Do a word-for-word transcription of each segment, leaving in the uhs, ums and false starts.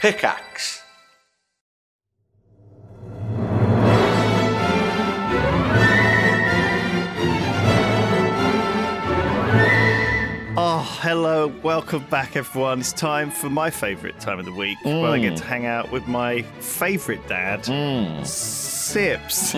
Pickaxe. Oh, hello. Welcome back, everyone. It's time for my favourite time of the week mm. where I get to hang out with my favourite dad, mm. Sips,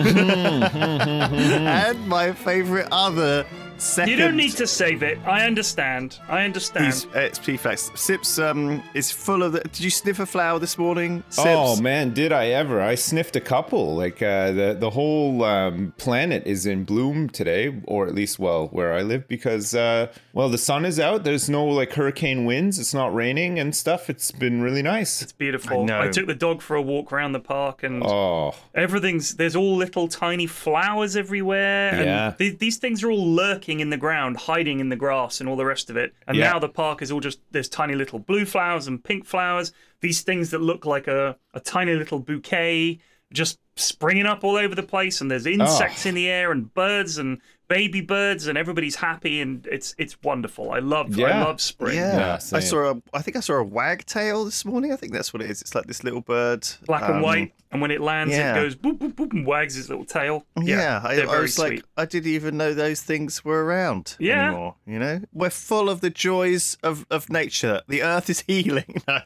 and my favourite other second... You don't need to save it. I understand. I understand. He's, uh, it's P-Facts. Sips um, is full of... The, did you sniff a flower this morning, Sips? Oh, man, did I ever. I sniffed a couple. Like, uh, the, the whole um, planet is in bloom today, or at least, well, where I live, because, uh, well, the sun is out. There's no, like, hurricane winds. It's not raining and stuff. It's been really nice. It's beautiful. I, I took the dog for a walk around the park, and oh. everything's... There's all little tiny flowers everywhere. And yeah. th- these things are all lurking in the ground, hiding in the grass and all the rest of it. And yeah. now the park is all just, there's tiny little blue flowers and pink flowers. These things that look like a, a tiny little bouquet just springing up all over the place. And there's insects oh. in the air and birds and baby birds, and everybody's happy, and it's it's wonderful. I love yeah. I love spring. Yeah, yeah I saw a I think I saw a wagtail this morning. I think that's what it is. It's like this little bird, black um, and white, and when it lands, yeah. it goes boop boop boop and wags its little tail. Yeah, yeah I, they're I very was sweet. like, I didn't even know those things were around yeah. anymore. You know, we're full of the joys of, of nature. The earth is healing. No.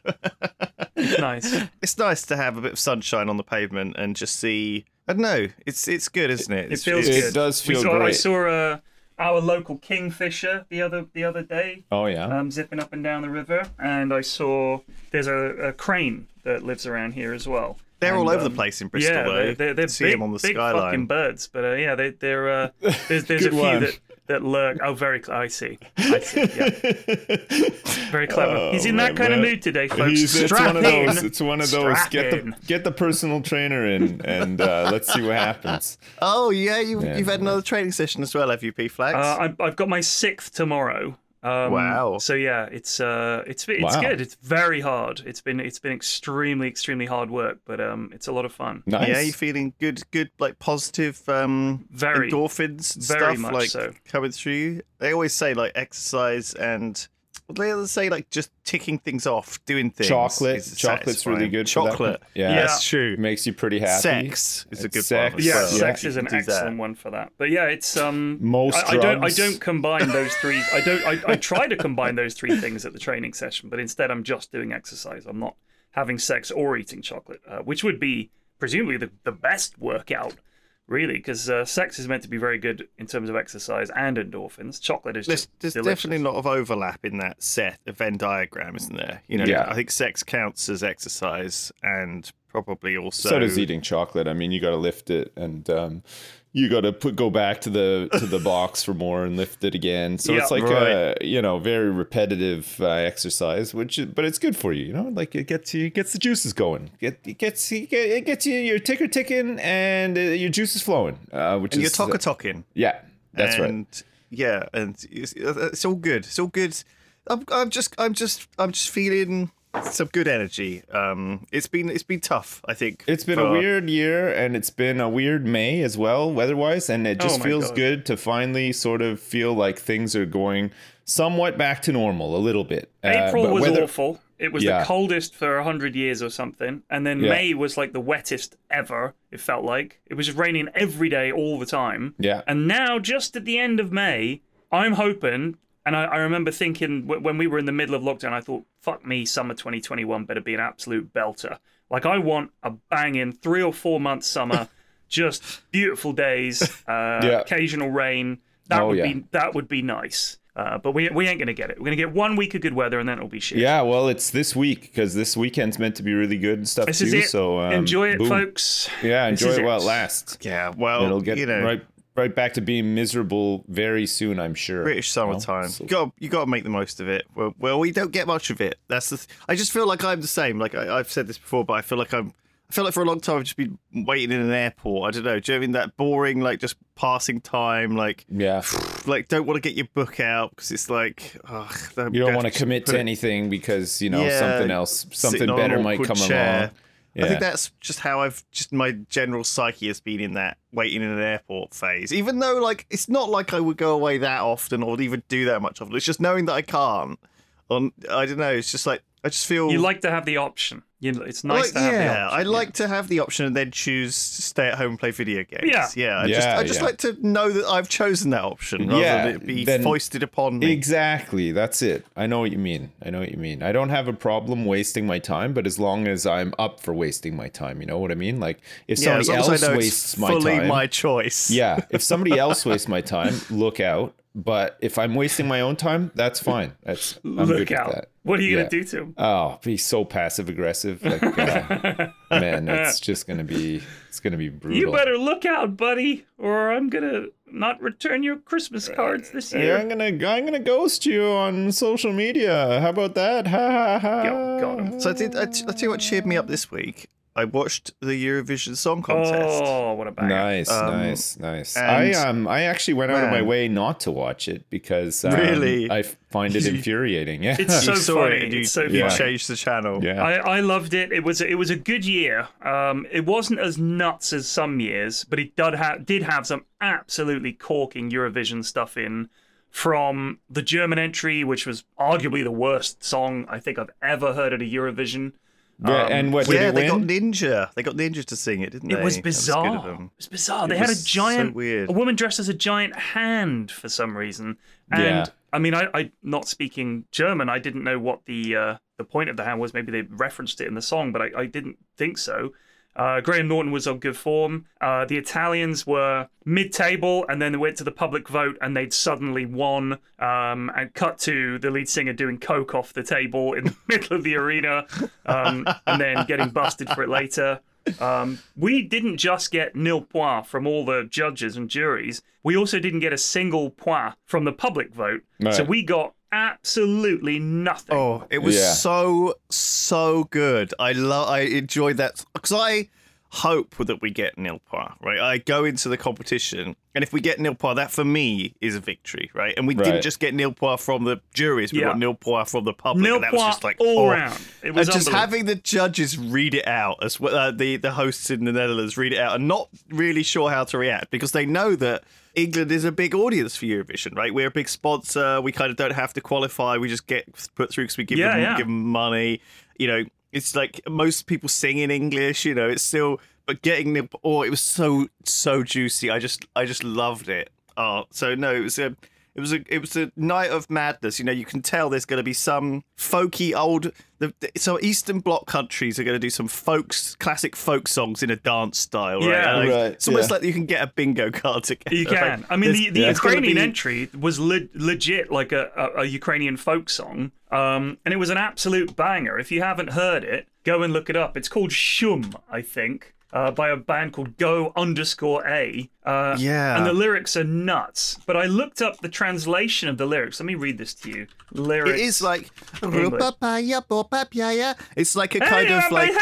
Nice. It's nice to have a bit of sunshine on the pavement and just see. I don't know. It's it's good, isn't it? It, it's, it feels it's, good. It does feel we saw, great. I saw uh, our local kingfisher the other the other day. Oh yeah. Um, zipping up and down the river, and I saw there's a, a crane that lives around here as well. They're and, all over um, the place in Bristol, yeah, though. they're, they're, they're see big, them on the big skyline. fucking birds, but uh, yeah, they, they're uh, there's there's a Good few one. that, that lurk. Oh, very cl- I see, I see. Yeah. Very clever. Oh, He's in that man, kind man. of mood today, folks. He's, it's Strap one of in. those. It's one of those. Strap Get in. the get the personal trainer in, and uh, let's see what happens. Oh yeah, you've Yeah. you've had another training session as well, have you, P-Flags? Uh, I, I've got my sixth tomorrow. Um, Wow. So yeah, it's uh, it's it's Wow. good. It's very hard. It's been it's been extremely extremely hard work, but um, it's a lot of fun. Nice. Yeah, you feeling good, good, like positive um, Very. endorphins and Very stuff much like so. coming through you? They always say like exercise and what do they always say like just ticking things off, doing things. Chocolate. is Chocolate's really satisfying. good for that. Chocolate. Yeah. Yeah. That's true. Makes you pretty happy. Sex is a good Sex. one. as Yeah, well. sex You is an can do that. excellent one for that. But yeah, it's um Most I, I don't I drugs. don't combine those three. I don't I, I try to combine those three things at the training session, but instead I'm just doing exercise. I'm not having sex or eating chocolate, uh, which would be presumably the, the best workout, really, because uh, sex is meant to be very good in terms of exercise and endorphins. Chocolate is There's, just there's delicious. definitely a lot of overlap in that set, a Venn diagram, isn't there? You know, Yeah. I think sex counts as exercise and probably also. So does eating chocolate. I mean, you got to lift it, and um, you got to put go back to the to the box for more and lift it again. So Yeah, it's like right. a you know very repetitive uh, exercise, which is, but it's good for you. You know, like it gets you it gets the juices going. Get it gets you it gets you your ticker ticking and uh, your juices flowing. Uh, which And is you're talking talking. yeah, that's and, right. Yeah, and it's, it's all good. It's all good. I'm, I'm just, I'm just, I'm just feeling some good energy. Um, it's been, it's been tough. I think It's been for- a weird year, and it's been a weird May as well, weather-wise, and it just Oh my feels God. good to finally sort of feel like things are going somewhat back to normal, a little bit. Uh, April but was weather- awful. It was Yeah. the coldest for a hundred years or something, and then Yeah. May was like the wettest ever. It felt like it was just raining every day, all the time. Yeah. And now, just at the end of May, I'm hoping, and I, I remember thinking w- when we were in the middle of lockdown, I thought, "Fuck me, summer twenty twenty-one better be an absolute belter." Like I want a banging three or four month summer, just beautiful days, uh, Yeah. occasional rain. That Oh, would yeah. be that would be nice. Uh, but we we ain't gonna get it. We're gonna get one week of good weather, and then it'll be shit. Yeah, well, it's this week because this weekend's meant to be really good and stuff This too. is it. So um, Enjoy it, boom. folks. Yeah, This enjoy is it while it. it lasts. Yeah, well, It'll get you know, right right back to being miserable very soon, I'm sure. British You know? summertime. So- You got, you got to make the most of it. Well, well, we don't get much of it. That's the. Th- I just feel like I'm the same. Like I, I've said this before, but I feel like I'm. I feel like for a long time I've just been waiting in an airport. I don't know. Do you know what I mean that boring, like just passing time, like Yeah. like don't want to get your book out because it's like ugh, You don't want to commit to anything because, you know, Yeah, something else, something sitting on an better might awkward come chair. along. Yeah. I think that's just how I've just my general psyche has been in that waiting in an airport phase. Even though like it's not like I would go away that often or would even do that much often. It's just knowing that I can't. On I don't know. It's just like I just feel You like to have the option. You know, it's nice Like, to have the yeah, option. I like to have the option and then choose to stay at home and play video games. Yeah. yeah. I Yeah, just, I just yeah. like to know that I've chosen that option rather Yeah, than it be then- foisted upon me. Exactly. That's it. I know what you mean. I know what you mean. I don't have a problem wasting my time, but as long as I'm up for wasting my time, you know what I mean? Like if yeah, as somebody long as I else know wastes it's my fully time. my choice. Yeah, if somebody else wastes my time, look out. But if I'm wasting my own time, that's fine. That's I'm Look good out. with that. What are you Yeah. going to do to him? Oh, be so passive aggressive. Like, uh, man, it's just gonna be it's gonna be brutal. You better look out, buddy, or I'm going to not return your Christmas cards this Yeah, year. I'm gonna I'm gonna ghost you on social media. How about that? Ha ha ha. Go- got him. So I did. I, t- I tell you what cheered me up this week. I watched the Eurovision Song Contest. Oh, what a banger. Nice, Um, nice, nice. I and- um I actually went out of my Man. way not to watch it because um, Really? I find it infuriating. Yeah. It's so You saw funny. it and you, It's so you funny. changed the channel. yeah. I, I loved it. It was it was a good year. Um, it wasn't as nuts as some years, but it did have did have some absolutely corking Eurovision stuff in. From the German entry, which was arguably the worst song I think I've ever heard at a Eurovision. Yeah, Um, and what did Yeah, it they got win? Ninja. They got Ninja to sing it, didn't they? It was That bizarre. good of it them. was bizarre. They It had a was so giant, weird. a woman dressed as a giant hand for some reason. And Yeah. I mean, I, I not speaking German, I didn't know what the uh, the point of the hand was. Maybe they referenced it in the song, but I, I didn't think so. Uh, Graham Norton was on good form. Uh, the Italians were mid-table, and then they went to the public vote, and they'd suddenly won. Um, and cut to the lead singer doing coke off the table in the middle of the arena, um, and then getting busted for it later. Um, we didn't just get nil point from all the judges and juries. We also didn't get a single point from the public vote. Right. So we got absolutely nothing. Oh, it was Yeah. so so good. I love. I enjoyed that because I hope that we get nil point. Right, I go into the competition, and if we get nil point, that for me is a victory. Right, and we Right. didn't just get nil point from the juries; we Yeah. got nil point from the public. Nil and that was point just like all oh. round. It was and just unbelievable. having the judges read it out as well, uh, the the hosts in the Netherlands read it out, and not really sure how to react because they know that England is a big audience for Eurovision, right? We're a big sponsor. We kind of don't have to qualify. We just get put through because we give Yeah, them yeah. give them money. You know, it's like most people sing in English. You know, it's still but getting the oh, it was so so juicy. I just I just loved it. Oh, so no, it was a. It was a it was a night of madness. You know, you can tell there's going to be some folky old. The, the, so Eastern Bloc countries are going to do some folks, classic folk songs in a dance style. Right? Yeah. And, like, Right, It's almost yeah. like you can get a bingo card together. You can. Like, I mean, there's- the, the there's gonna Ukrainian be- entry was le- legit like a, a, a Ukrainian folk song, um, and it was an absolute banger. If you haven't heard it, go and look it up. It's called Shum, I think, uh, by a band called Go underscore A. Uh, Yeah. And the lyrics are nuts. But I looked up the translation of the lyrics. Let me read this to you. Lyrics. It is like English. it's like a kind of like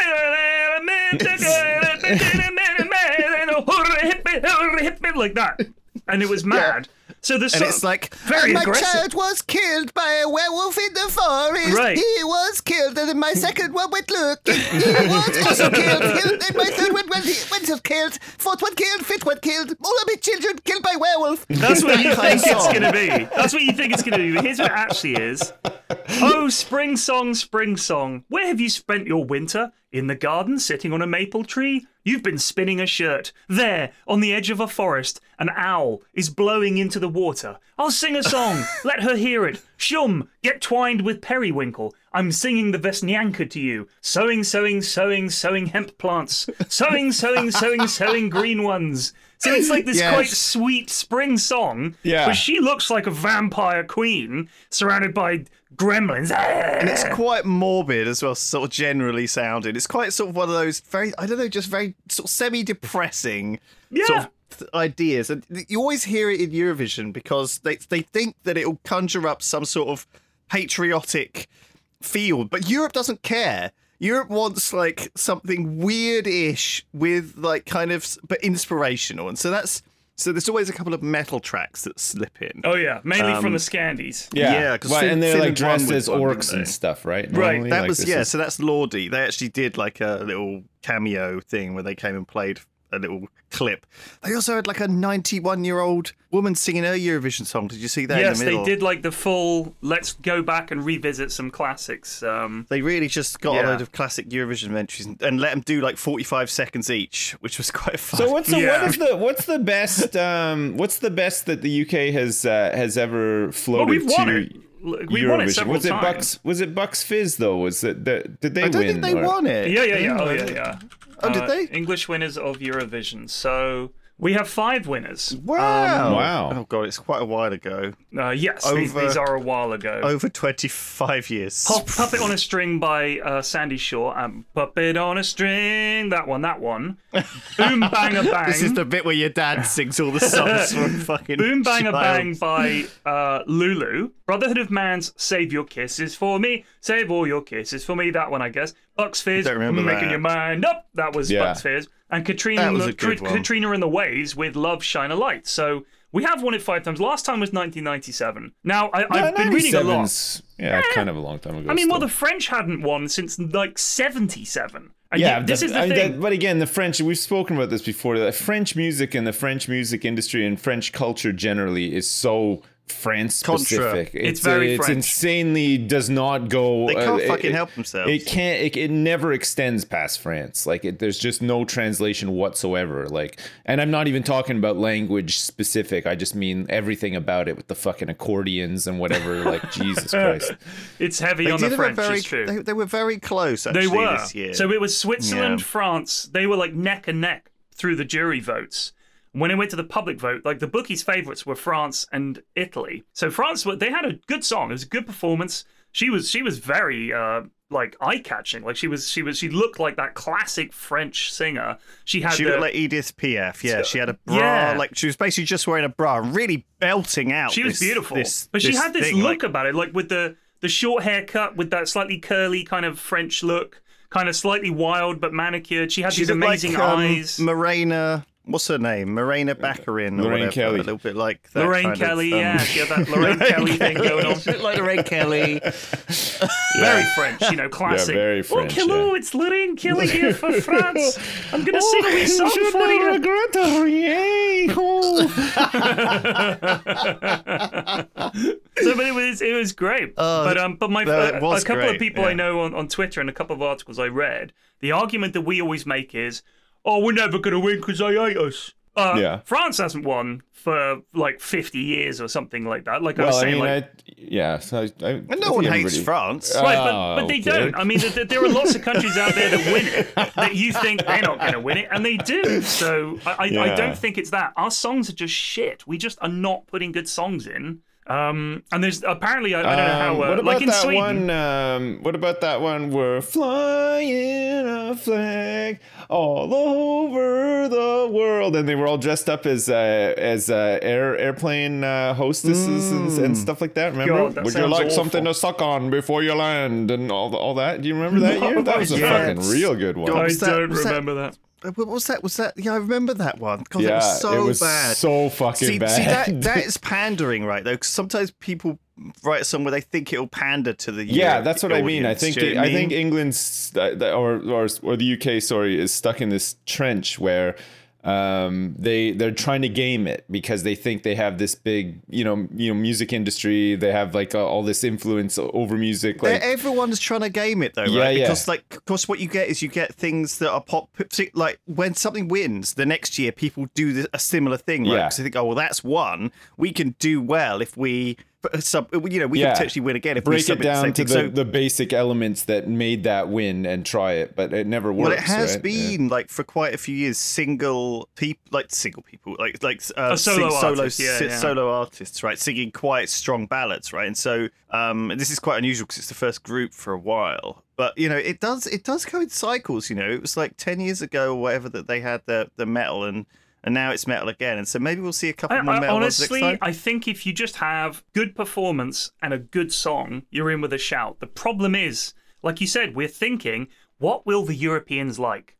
like that, and it was mad. So the and song, it's like very my aggressive. child was killed by a werewolf in the forest. Right. He was killed, and then my second one went looking. He was also killed. And my third one went, went killed. Fourth one killed. Fifth one killed. All of my children killed by werewolf. That's what you kind think of it's song. going to be. That's what you think it's going to be. But here's what it actually is. Oh, spring song, spring song. Where have you spent your winter? In the garden, sitting on a maple tree? You've been spinning a shirt. There, on the edge of a forest, an owl is blowing into the water. I'll sing a song. Let her hear it. Shum, get twined with periwinkle. I'm singing the Vesnyanka to you. Sowing, sowing, sowing, sowing hemp plants. Sowing, sowing, sowing, sowing green ones. So it's like this Yes. quite sweet spring song, Yeah. but she looks like a vampire queen surrounded by gremlins. And it's quite morbid as well, sort of generally sounding. It's quite sort of one of those very, I don't know, just very sort of semi-depressing Yeah. sort of th- ideas. And you always hear it in Eurovision because they they think that it'll conjure up some sort of patriotic feel, but Europe doesn't care. Europe wants like something weird-ish with like kind of but inspirational, and so that's so there's always a couple of metal tracks that slip in. Oh yeah, mainly from Um, the Scandies. Yeah, Yeah, 'cause Well, Fin- and they're like Finland won dressed with as one, orcs didn't and they? stuff, right? Right, Normally, That like, was this yeah. is- So that's Lordi. They actually did like a little cameo thing where they came and played a little clip. They also had like a ninety-one-year-old woman singing her Eurovision song. Did you see that Yes, in the middle? they did like the full, let's go back and revisit some classics. Um, They really just got Yeah. a load of classic Eurovision entries and, and let them do like forty-five seconds each, which was quite fun. So what's the Yeah. what is the what's the best um what's the best that the U K has uh, has ever floated well, we've won to it. We won it Eurovision? several Was it times. Bucks? Was it Bucks Fizz though? Was it that did they I don't win? think they or- won it. Yeah, yeah, yeah. Oh, yeah, yeah. Oh, did Uh, they? English winners of Eurovision. So we have five winners. Wow. Wow. Oh, God, it's quite a while ago. Uh, yes, these, Over- these are a while ago. Over twenty-five years. Pu- Puppet on a String by uh, Sandy Shaw. Um, Puppet on a String. That one, that one. Boom Bang a Bang. This is the bit where your dad sings all the songs from fucking Boom Bang a Child. Bang by uh, Lulu. Brotherhood of Man's Save Your Kisses for Me. Save all your kisses for me. That one, I guess. Bucks Fizz. Don't remember Making that. Your Mind Up. That was Yeah. Bucks Fizz. And Katrina, That was and a the, good one. Katrina and the Waves with Love Shine a Light. So we have won it five times. Last time was nineteen ninety-seven. Now, I, I've been reading a lot. ninety-seven's Yeah, kind of a long time ago. I mean, well, still. the French hadn't won since like seventy-seven. And yeah, yet, this the- is the I mean, thing. that- but again, the French, we've spoken about this before. The French music and the French music industry and French culture generally is so France specific. It's very it's French. insanely does not go. They can't uh, fucking it, help themselves. It can't. It, it never extends past France. Like it, there's just no translation whatsoever. Like, and I'm not even talking about language specific. I just mean everything about it with the fucking accordions and whatever. Like Jesus Christ. It's heavy They on the did have a French, very, it's true. they, they were very close, They actually, were. this year. So it was Switzerland, Yeah. France. They were like neck and neck through the jury votes. When it went to the public vote, like the bookies' favourites were France and Italy. So France, were- they had a good song. It was a good performance. She was she was very uh, like eye catching. Like she was she was she looked like that classic French singer. She had She the, looked like Edith Piaf. Yeah, she had a bra. Yeah. Like she was basically just wearing a bra, and really belting out. She was this- beautiful, this- but she this had this thing, look like- about it, like with the the short haircut, with that slightly curly kind of French look, kind of slightly wild but manicured. She had She these looked amazing like, um, eyes. Morena. What's her name? Morena Baccarin. or Lorraine whatever, Kelly. A little bit like that Lorraine kind of, Kelly, um, yeah, she had that Lorraine Kelly thing going on. She looked like Lorraine Kelly. Very French, you know, classic. very French, Oh, hello, yeah. it's Lorraine Kelly here for France. I'm gonna sing a wee song for you. So, but it was it was great. but um, but my no, it uh, was a couple great, of people yeah. I know on, on Twitter and a couple of articles I read, the argument that we always make is, oh, we're never gonna win because they hate us. Uh, Yeah. France hasn't won for like fifty years or something like that. Like I was Well, I saying, mean, like. I, yeah. So I, I, And no one hates France. Right, but, Oh, but they okay. don't. I mean, th- there are lots of countries out there that win it that you think they're not going to win it, and they do. So I, I, I Yeah. don't think it's that. Our songs are just shit. We just are not putting good songs in. Um, and there's apparently I, I don't know how. Um, Uh, what about like in that Sweden, one? Um, what about that one? We're flying a flag all over the world, and they were all dressed up as uh, as uh, air airplane uh, hostesses and, and stuff like that. Remember? God, that Would you sounds like awful. something to suck on before you land and all all that? Do you remember that No, year? That I was a don't. fucking real good one. God, I was that- don't was that- remember that. Uh, What was that? Was that? Yeah, I remember that one. God, that yeah, was so it was bad. so fucking see, bad. see that that is pandering, right? Though, 'cause sometimes people write a song where they think it'll pander to the Yeah, Euro- that's what I mean. I audience. think Do you know what I think mean? England's uh, the- or or or the U K, sorry, is stuck in this trench where um they they're trying to game it because they think they have this big you know you know music industry. They have like uh, all this influence over music. Like They're- Everyone's trying to game it though, Yeah, right? yeah. Because like, because what you get is you get things that are pop. Like when something wins, the next year people do the, a similar thing, right? Yeah. Because they think, oh well, that's one. We can do well if we sub. You know, we Yeah. can potentially win again if we break it submit the down same to thing. the, So, the basic elements that made that win and try it, but it never works. well, it has right? been like for quite a few years, single people, like single people, like like uh, A solo sing- solo artist, yeah, si- yeah. solo artists, right, singing quite strong ballads, right, and so um, this is quite unusual because it's the first group for a while. But you know, it does it does go in cycles. You know, it was like ten years ago or whatever that they had the the metal, and and now it's metal again. And so maybe we'll see a couple I, more I, metal ones honestly, next time. I think if you just have good performance and a good song, you're in with a shout. The problem is, like you said, we're thinking, what will the Europeans like?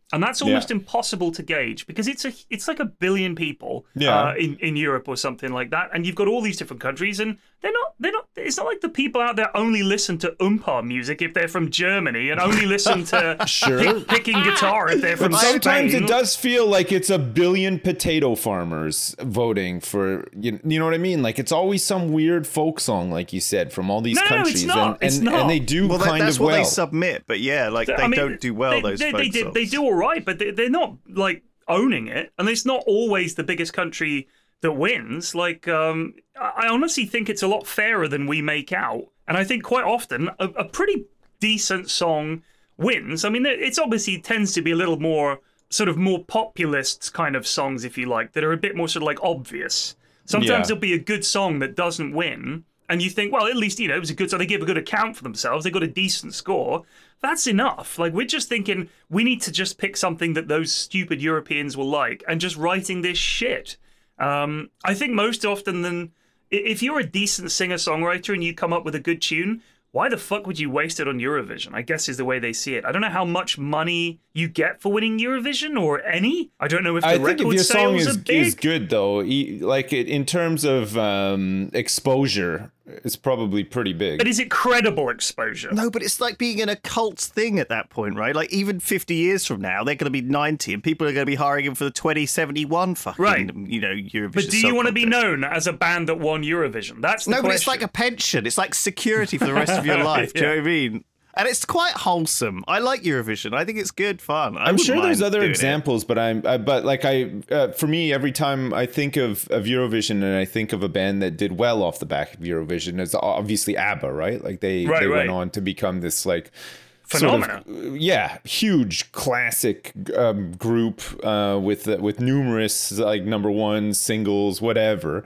And that's almost Yeah. impossible to gauge because it's a it's like a billion people Yeah. uh, in in Europe or something like that, and you've got all these different countries, and they're not they're not. It's not like the people out there only listen to oompa music if they're from Germany, and only listen to Sure. pick, picking guitar if they're from But sometimes Spain. it does feel like it's a billion potato farmers voting for, you, you know what I mean? Like it's always some weird folk song, like you said, from all these No, no, it's countries. not. And, It's and, not. and they do Well, that, kind that's of what well. they submit, but yeah, like they I mean, don't do well. They, those they, folk they, do, songs. they do all right, but they, they're not like owning it, and it's not always the biggest country that wins. Like, um, I I honestly think it's a lot fairer than we make out, and I think quite often a, a pretty decent song wins. I mean, it's obviously tends to be a little more sort of more populist kind of songs, if you like, that are a bit more sort of like obvious. Sometimes Yeah. there'll be a good song that doesn't win, and you think, well, at least, you know, it was a good song. They give a good account for themselves. They got a decent score. That's enough. Like, we're just thinking we need to just pick something that those stupid Europeans will like and just writing this shit. Um, I think most often than i- if you're a decent singer-songwriter and you come up with a good tune, why the fuck would you waste it on Eurovision? I guess is the way they see it. I don't know how much money you get for winning Eurovision or any. I don't know if the I think record if your song sales is, are big. is good, though, e- like it, in terms of um, exposure, it's probably pretty big. But is it credible exposure? No, but it's like being in a cult thing at that point, right? Like even fifty years from now, they're going to be ninety, and people are going to be hiring him for the twenty seventy-one fucking, Right. you know, Eurovision. But do you Song want to be Contest. known as a band that won Eurovision? That's the No, but it's question. like a pension. It's like security for the rest of your life. Do you know what I mean? And it's quite wholesome. I like Eurovision. I think it's good fun. I I'm wouldn't sure there's mind other doing it. examples, but I'm, uh, but like I, uh, for me, every time I think of, of Eurovision and I think of a band that did well off the back of Eurovision, is obviously ABBA, right? Like they, Right, they right. went on to become this like Phenomena. Sort of, yeah, huge classic um, group uh, with uh, with numerous like number one singles, whatever.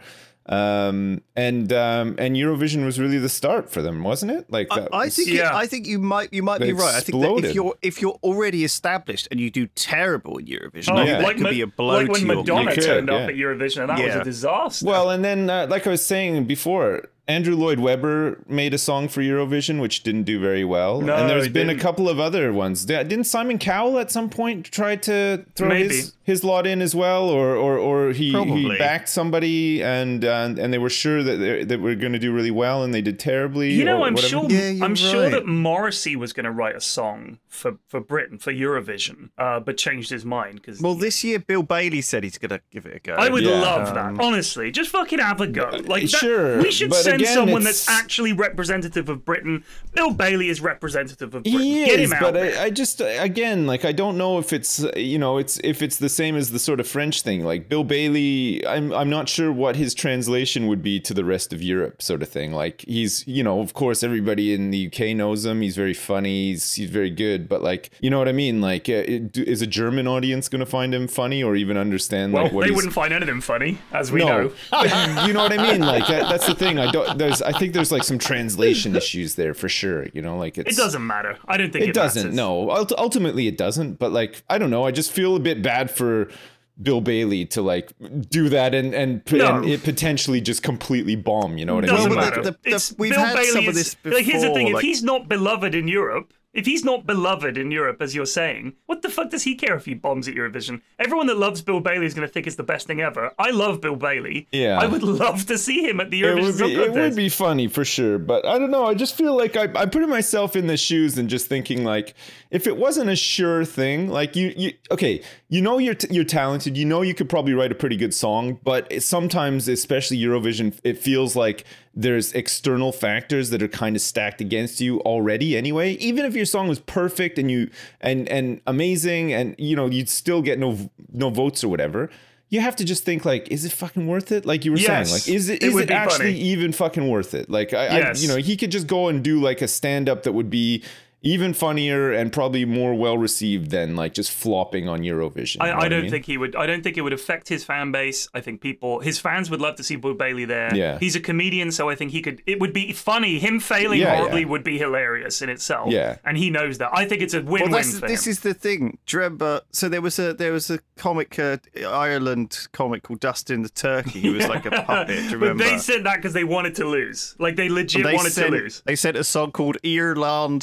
Um, and um, and Eurovision was really the start for them, wasn't it? Like I, that I was- think it, Yeah. I think you might you might They be right. I think that exploded. if you're if you're already established and you do terrible in Eurovision, Oh, I think yeah. that like, could Ma- be a blow like when to your Madonna You could, turned up yeah. at Eurovision, and that was Yeah. a disaster. Well, and then uh, like I was saying before, Andrew Lloyd Webber made a song for Eurovision, which didn't do very well. No, and there's it been didn't. a couple of other ones. Di- Didn't Simon Cowell at some point try to throw Maybe. his, his lot in as well, or or, or he, he Probably. backed somebody and uh, and they were sure that they, that we're going to do really well, and they did terribly. You know, or I'm whatever. sure. Yeah, you're I'm sure right. that Morrissey was going to write a song for, for Britain for Eurovision, uh, but changed his mind because. Well, this year Bill Bailey said he's gonna give it a go. I would Yeah. love that. Honestly, just fucking have a go. Like, that, Sure, we should but send again, someone it's- that's actually representative of Britain. Bill Bailey is representative of Britain. He Get is, him out but there. I, I just again like I don't know if it's uh, you know it's if it's the same as the sort of French thing. Like Bill Bailey, I'm I'm not sure what his translation would be to the rest of Europe, sort of thing. Like he's you know of course everybody in the U K knows him. He's very funny. He's, he's very good. But like you know what I mean. Like uh, it, is a German audience going to find him funny or even understand well, like what they he's wouldn't find anything funny, as we no, know. but you know what I mean. Like that, that's the thing. I don't. There's. I think there's like some translation issues there for sure. You know, like it's. It doesn't matter. I don't think it, It doesn't. matters. No. Ult- ultimately, it doesn't. But like, I don't know. I just feel a bit bad for Bill Bailey to like do that and and, No. and it potentially just completely bomb. You know what I Doesn't mean? Well, matter. but the- the- it's we've Bill had Bailey some of is- this Like, here's the thing: before, if like- he's not beloved in Europe, if he's not beloved in Europe, as you're saying, what the fuck does he care if he bombs at Eurovision? Everyone that loves Bill Bailey is going to think it's the best thing ever. I love Bill Bailey. Yeah. I would love to see him at the It Eurovision would, Song be, it Contest. would be funny for sure, but I don't know. I just feel like I, I'm putting myself in the shoes and just thinking like, if it wasn't a sure thing, like you, you okay, you know you're t- you're talented, you know you could probably write a pretty good song, but it, sometimes, especially Eurovision, it feels like there's external factors that are kind of stacked against you already anyway. Even if your song was perfect and you and and amazing, and you know you'd still get no no votes or whatever. You have to just think like, is it fucking worth it? Like you were Yes, saying, like is it it is would it be actually funny. even fucking worth it? Like I, Yes. I you know he could just go and do like a stand up that would be even funnier and probably more well received than like just flopping on Eurovision. I, you know I what don't mean? think he would. I don't think it would affect his fan base. I think people, his fans, would love to see Bill Bailey there. Yeah. He's a comedian, so I think he could. It would be funny. Him failing Yeah, horribly yeah. would be hilarious in itself. Yeah. and he knows that. I think it's a win-win Well, that's, for this him. is the thing. Do you remember? So there was a there was a comic, uh, Ireland comic called Dustin the Turkey. He was like a puppet. Do you But remember? they said that because they wanted to lose. Like they legit they wanted sent, to lose. They sent a song called Ireland Do's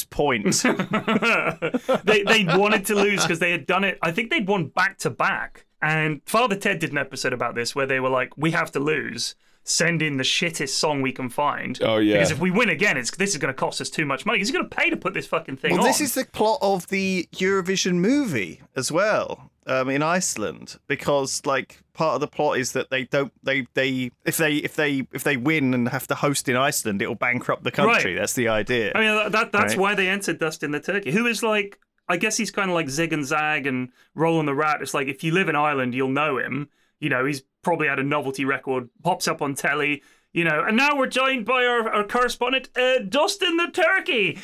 most point. they they wanted to lose because they had done it. I think they'd won back to back. And Father Ted did an episode about this where they were like, "We have to lose. Send in the shittest song we can find. Oh yeah. Because if we win again, it's this is going to cost us too much money. Because you're going to pay to put this fucking thing well, on." This is the plot of the Eurovision movie as well. Um, in Iceland, because like part of the plot is that they don't they they if they if they if they win and have to host in Iceland, it'll bankrupt the country. Right. That's the idea. I mean, that that's Right. why they entered Dustin the Turkey, who is like, I guess he's kind of like Zig and Zag and Roland the Rat. It's like, if you live in Ireland, you'll know him. You know, he's probably had a novelty record, pops up on telly. You know, and now we're joined by our, our correspondent, uh, Dustin the Turkey.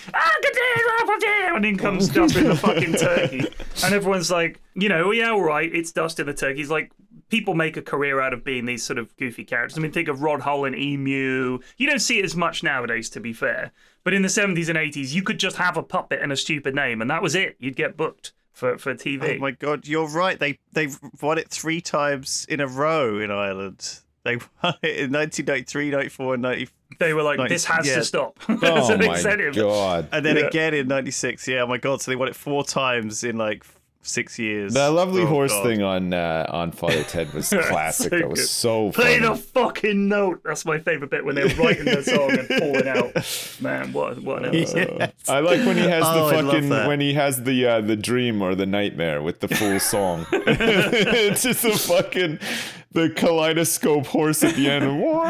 And in comes Dustin the fucking Turkey. And everyone's like, you know, yeah, all right, it's Dustin the Turkey. He's like, people make a career out of being these sort of goofy characters. I mean, think of Rod Hull and Emu. You don't see it as much nowadays, to be fair. But in the seventies and eighties, you could just have a puppet and a stupid name, and that was it. You'd get booked for, for T V. Oh my god, you're right. They they've won it three times in a row in Ireland. They won it in nineteen ninety-three, ninety-four, and ninety. They were like, ninety this has yeah. to stop. Oh So they my sent him. god. And then Yeah. again in ninety-six. Yeah, oh my god. So they won it four times in like six years. That lovely Oh, horse God. thing on uh, on Father Ted was classic. So That was good. so Play funny. the fucking note. That's my favourite bit when they're writing the song and falling out. Man, what what an episode. Yes. I like when he has Oh, I the love fucking that. when he has the uh, the dream or the nightmare with the full song. It's just a fucking the kaleidoscope horse at the end.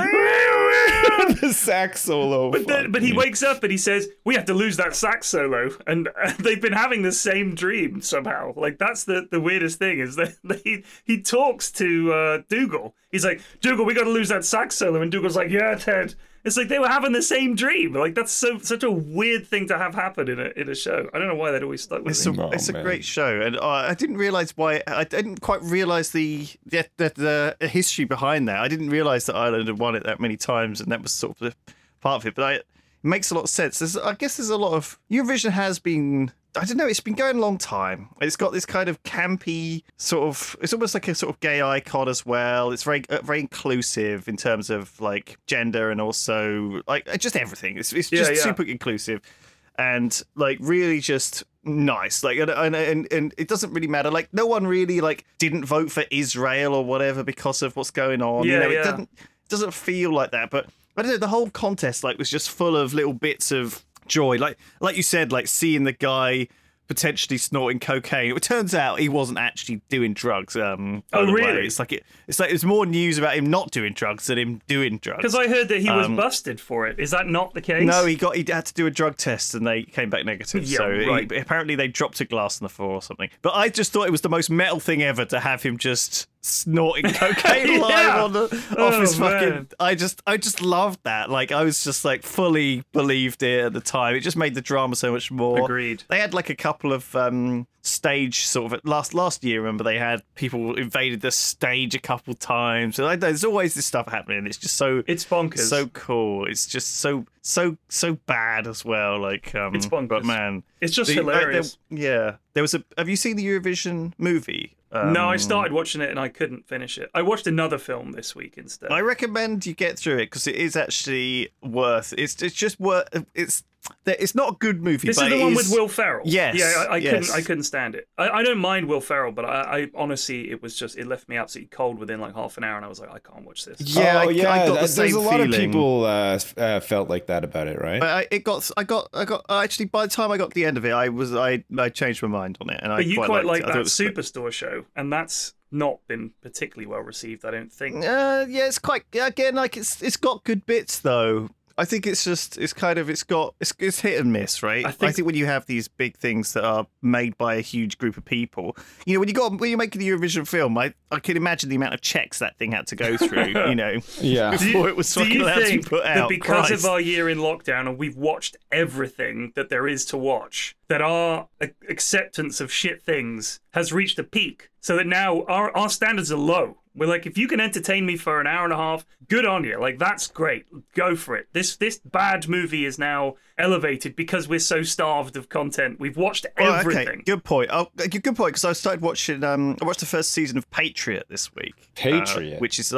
The sax solo. But, then, Fuck but he me. wakes up and he says, "We have to lose that sax solo," and uh, they've been having the same dream somehow. Like that's the, the weirdest thing is that he he talks to uh, Dougal. He's like, "Dougal, we got to lose that sax solo," and Dougal's like, "Yeah, Ted." It's like they were having the same dream. Like that's so such a weird thing to have happen in a in a show. I don't know why they'd always stuck with It's it. a, Oh, it's a man. great show, and uh, I didn't realize why. I didn't quite realize the the, the the history behind that. I didn't realize that Ireland had won it that many times, and that was sort of the part of it. But I, it makes a lot of sense. There's, I guess there's a lot of Eurovision has been. I don't know. It's been going a long time. It's got this kind of campy sort of. It's almost like a sort of gay icon as well. It's very uh, very inclusive in terms of like gender and also like just everything. It's it's just Yeah, yeah. super inclusive. And like really just nice, like and, and and and it doesn't really matter. Like no one really like didn't vote for Israel or whatever because of what's going on. Yeah, you know, yeah. it doesn't it doesn't feel like that. But I don't know. The whole contest like was just full of little bits of joy. Like like you said, like seeing the guy potentially snorting cocaine. It turns out he wasn't actually doing drugs. Um, by Oh, the way. really? It's like it, it's like there's more news about him not doing drugs than him doing drugs. Because I heard that he was Um, busted for it. Is that not the case? No, he got he had to do a drug test and they came back negative. Yeah, so right. he, apparently they dropped a glass on the floor or something. But I just thought it was the most metal thing ever to have him just snorting cocaine live Yeah. on the off Oh, his fucking. man. I just I just loved that. Like I was just like fully believed it at the time. It just made the drama so much more. Agreed. They had like a couple of um stage sort of last last year. Remember they had people invaded the stage a couple times. And I, there's always this stuff happening. It's just so It's bonkers. so cool. It's just so so so bad as well. Like um, It's bonkers. but man, It's just the- uh, hilarious. there- yeah, there was a. Have you seen the Eurovision movie? Um, No, I started watching it and I couldn't finish it. I watched another film this week instead. I recommend you get through it because it is actually worth. It's it's just worth. It's it's not a good movie. This but is the it one is- with Will Ferrell. Yes, Yeah, I, I yes. couldn't. I couldn't stand it. I, I don't mind Will Ferrell, but I, I honestly, it was just it left me absolutely cold within like half an hour, and I was like, I can't watch this. Yeah, oh, I, yeah. I got the that- same there's a lot feeling. of people uh, f- uh, felt like that about it, right? But I, it got, I got, I got. Actually, by the time I got to the end of it, I was, I, I changed my mind on it, and I But you quite, quite, liked like it. I that thought it was Superstore show, and that's not been particularly well received. I don't think. Uh, yeah, it's quite again like it's it's got good bits though. I think it's just it's kind of it's got it's, it's hit and miss, right? I I think- think, when you have these big things that are made by a huge group of people, you know, when you got when you're making the Eurovision film, I I can imagine the amount of checks that thing had to go through, you know, Yeah. Do you- before it was Do fucking you allowed to be think put that out. because Christ. of our year in lockdown and we've watched everything that there is to watch, that our a- acceptance of shit things has reached a peak, so that now our, our standards are low? We're like, if you can entertain me for an hour and a half, good on you. Like, that's great. Go for it. This this bad movie is now elevated because we're so starved of content. We've watched Well, everything. okay, good point. Oh, good point. Because I started watching. Um, I watched the first season of Patriot this week. uh, Patriot? which is like,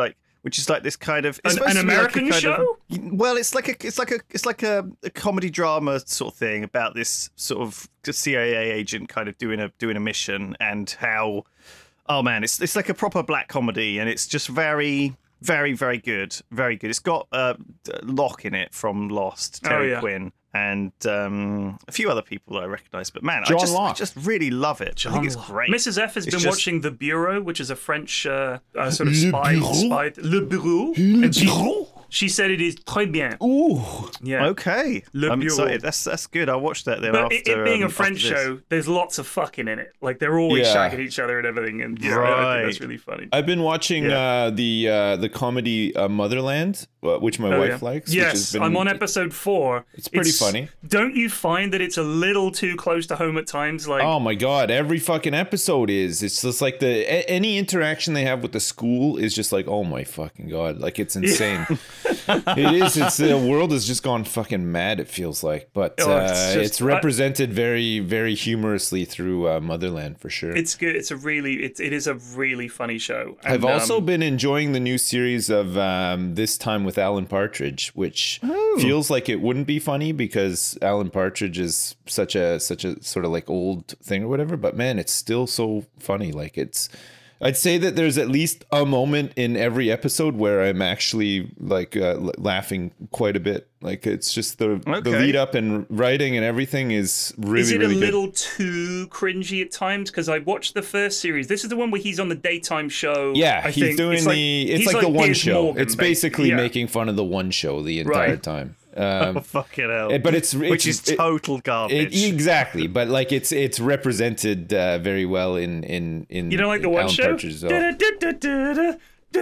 which is like this kind of An, it's supposed an to be like a American kind show? Of, well, it's like a it's like a it's like a, a comedy drama sort of thing about this sort of C I A agent kind of doing a doing a mission and how oh man, it's it's like a proper black comedy and it's just very. Very, very good. Very good. It's got uh, Locke in it from Lost, Terry oh, yeah. Quinn, and um, a few other people that I recognise. But man, John I just, I Locke. just really love it. John I think it's Locke. great. Missus F has It's been just- watching The Bureau, which is a French uh, uh, sort of Le spy. Bureau? spy Le Bureau. Le And she, Bureau? she said it is très bien. Ooh. Yeah. Okay, Le I'm Bureau. excited. That's that's good. I'll watch that then. But after, it, it being um, a French after this. show, there's lots of fucking in it. Like they're always Yeah. shagging each other and everything, and yeah, I Right. think that's really funny. I've been watching Yeah. uh, the uh, the comedy uh, Motherland, uh, which my Oh, wife yeah. likes. which Yes, has been, I'm on episode four. It's pretty funny. Don't you find that it's a little too close to home at times? Like, Oh my god! Every fucking episode is. It's just like the a- any interaction they have with the school is just like, oh my fucking god! Like it's insane. It is. It's the world has just gone fucking mad. It feels like, but Oh, uh, it's it's, just- represented very, very humorously through uh, Motherland for sure. it's good. It's a really, it, it is a really funny show. And, I've also um, been enjoying the new series of um, This Time with Alan Partridge, which feels like it wouldn't be funny because Alan Partridge is such a such a sort of like old thing or whatever. But man, it's still so funny. Like it's, I'd say that there's at least a moment in every episode where I'm actually like uh, l- laughing quite a bit. Like it's just the the Okay. lead up and writing and everything is really Is it really a good. little too cringy at times? Because I watched the first series. This is the one where he's on the daytime show. Yeah, I he's think. doing It's like- the. It's he's like, the one Piers show. Morgan, it's basically yeah. making fun of the one show the entire Right. time. Um, Oh, fucking hell. eh, but it's, it's which is it- total garbage. it- exactly, but like it's it's represented uh, very well in in in. You don't like the one Alan show? Partridge as well. Da-da-da-da-da-da.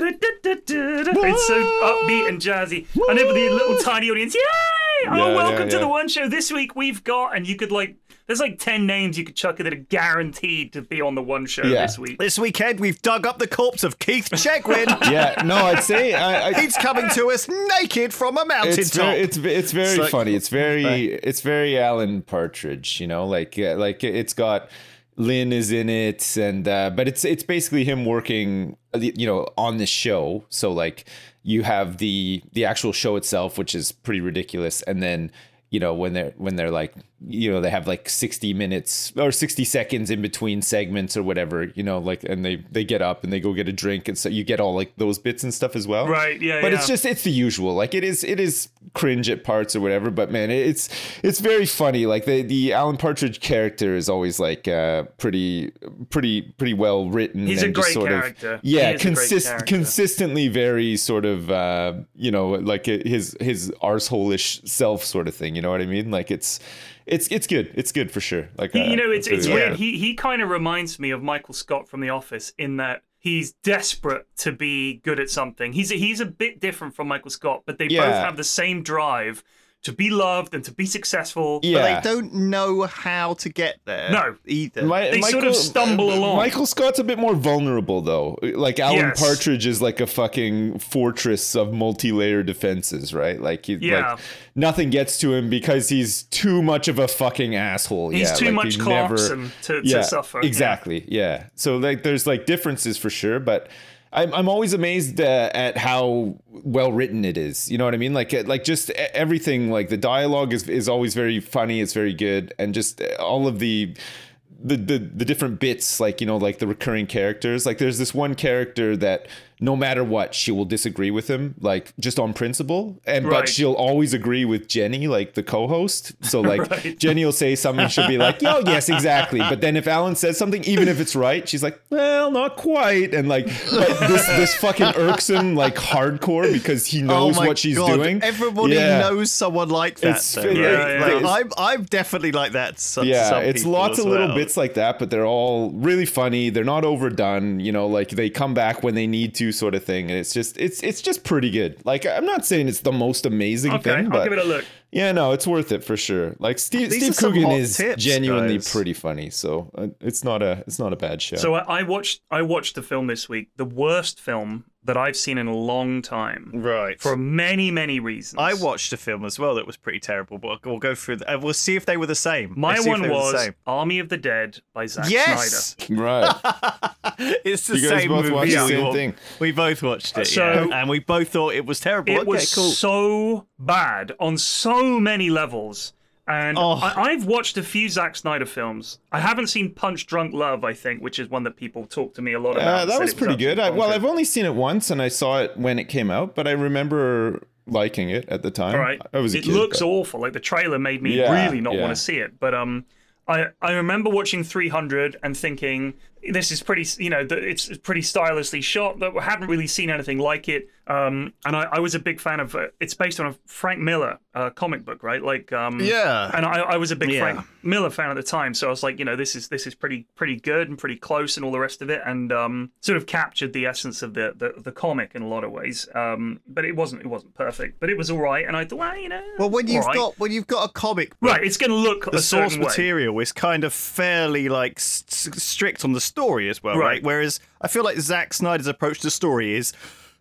It's so upbeat and jazzy. And over the little tiny audience, yay! Oh, Yeah, yeah, welcome to yeah. the one show. This week we've got, and you could like, there's like ten names you could chuck in that are guaranteed to be on the one show Yeah. this week. This weekend, we've dug up the corpse of Keith Chegwin. Yeah, no, I'd say I, I, He's coming to us naked from a it's mountaintop. very, it's it's very It's like- funny. It's very it's very Alan Partridge. You know, like uh, like it's got. Lynn is in it, and uh, but it's it's basically him working, you know, on the show. So like you have the the actual show itself, which is pretty ridiculous, and then you know when they're when they're like you know they have like sixty minutes or sixty seconds in between segments or whatever, you know, like and they they get up and they go get a drink, and so you get all like those bits and stuff as well. Right, yeah, But yeah. it's just it's the usual. Like it is it is cringe at parts or whatever, but man, it's it's very funny. Like the the Alan Partridge character is always like uh pretty pretty pretty well written. He's a and just great sort character. Of, yeah, He is a great consist character. consistently very sort of uh you know like his his arsehole-ish self sort of thing. You know what I mean? Like it's it's it's good. It's good for sure. Like He, uh, you know, it's it's really weird. like it. He he kind of reminds me of Michael Scott from The Office in that he's desperate to be good at something. He's a, he's a bit different from Michael Scott, but they both Yeah. have the same drive to be loved and to be successful. But Yeah. they don't know how to get there. No. either. My- They sort of stumble along. Michael Scott's a bit more vulnerable, though. Like Alan Yes. Partridge is like a fucking fortress of multi-layer defenses, right? Like he, Yeah. like nothing gets to him because he's too much of a fucking asshole. He's yeah, too like much he Clarkson to, to yeah, suffer. Yeah. Exactly. Yeah. So like, there's like differences for sure, but. I'm I'm always amazed uh, at how well written it is. You know what I mean? Like uh, like just e- everything. Like the dialogue is is always very funny. It's very good, and just uh, all of the. The, the the different bits, like, you know, like the recurring characters, like there's this one character that no matter what she will disagree with him, like just on principle, and Right. but she'll always agree with Jenny, like the co-host. So like Right. Jenny will say something, she'll be like, yo, yes, exactly, but then if Alan says something, even if it's right, she's like, well, not quite, and like but this this fucking irksome like hardcore because he knows oh my what she's God. doing. Everybody Yeah. knows someone like that. It's- though, it- right? yeah, Like, yeah. I'm I'm definitely like that. To some, to Yeah, some it's people lots as of little well. bits like that, but they're all really funny. They're not overdone, you know, like they come back when they need to, sort of thing. And it's just it's it's just pretty good. Like I'm not saying it's the most amazing Okay, thing, I'll but give it a look. yeah, no, it's worth it for sure. Like Steve These Steve are some Coogan hot is tips, genuinely guys. pretty funny, so uh, it's not a it's not a bad show. So I, I watched I watched a film this week, the worst film that I've seen in a long time, Right. for many many reasons. I watched a film as well that was pretty terrible, but we'll go through. The, uh, we'll see if they were the same. My Let's see if one they were the was same. Army of the Dead by Zack Yes. Snyder. right. It's the You guys same both movie. watched the Yeah, same we, thing. we both watched it, So- yeah. And we both thought it was terrible. It okay, was cool. so bad on so many levels. And Oh. I, I've watched a few Zack Snyder films. I haven't seen Punch Drunk Love, I think, which is one that people talk to me a lot about. Uh, and that said was it pretty good. I, absolutely well, bonkers. I've only seen it once, and I saw it when it came out, but I remember liking it at the time. All right. I was a it kid, looks but- awful. Like the trailer made me Yeah, really not yeah. want to see it. But um, I I remember watching three hundred and thinking this is pretty. You know, that it's pretty stylishly shot. That I hadn't really seen anything like it. Um, and I, I was a big fan of. Uh, it's based on a Frank Miller uh, comic book, right? Like um, Yeah. And I, I was a big Yeah. Frank Miller fan at the time, so I was like, you know, this is this is pretty pretty good and pretty close and all the rest of it, and um, sort of captured the essence of the, the the comic in a lot of ways. Um, but it wasn't it wasn't perfect, but it was all right. And I thought, well, you know, Well, when all you've right. got when you've got a comic book, right, it's going to look the a source certain way. material is kind of fairly like s- s- strict on the story as well, right? Right. Whereas I feel like Zack Snyder's approach to the story is.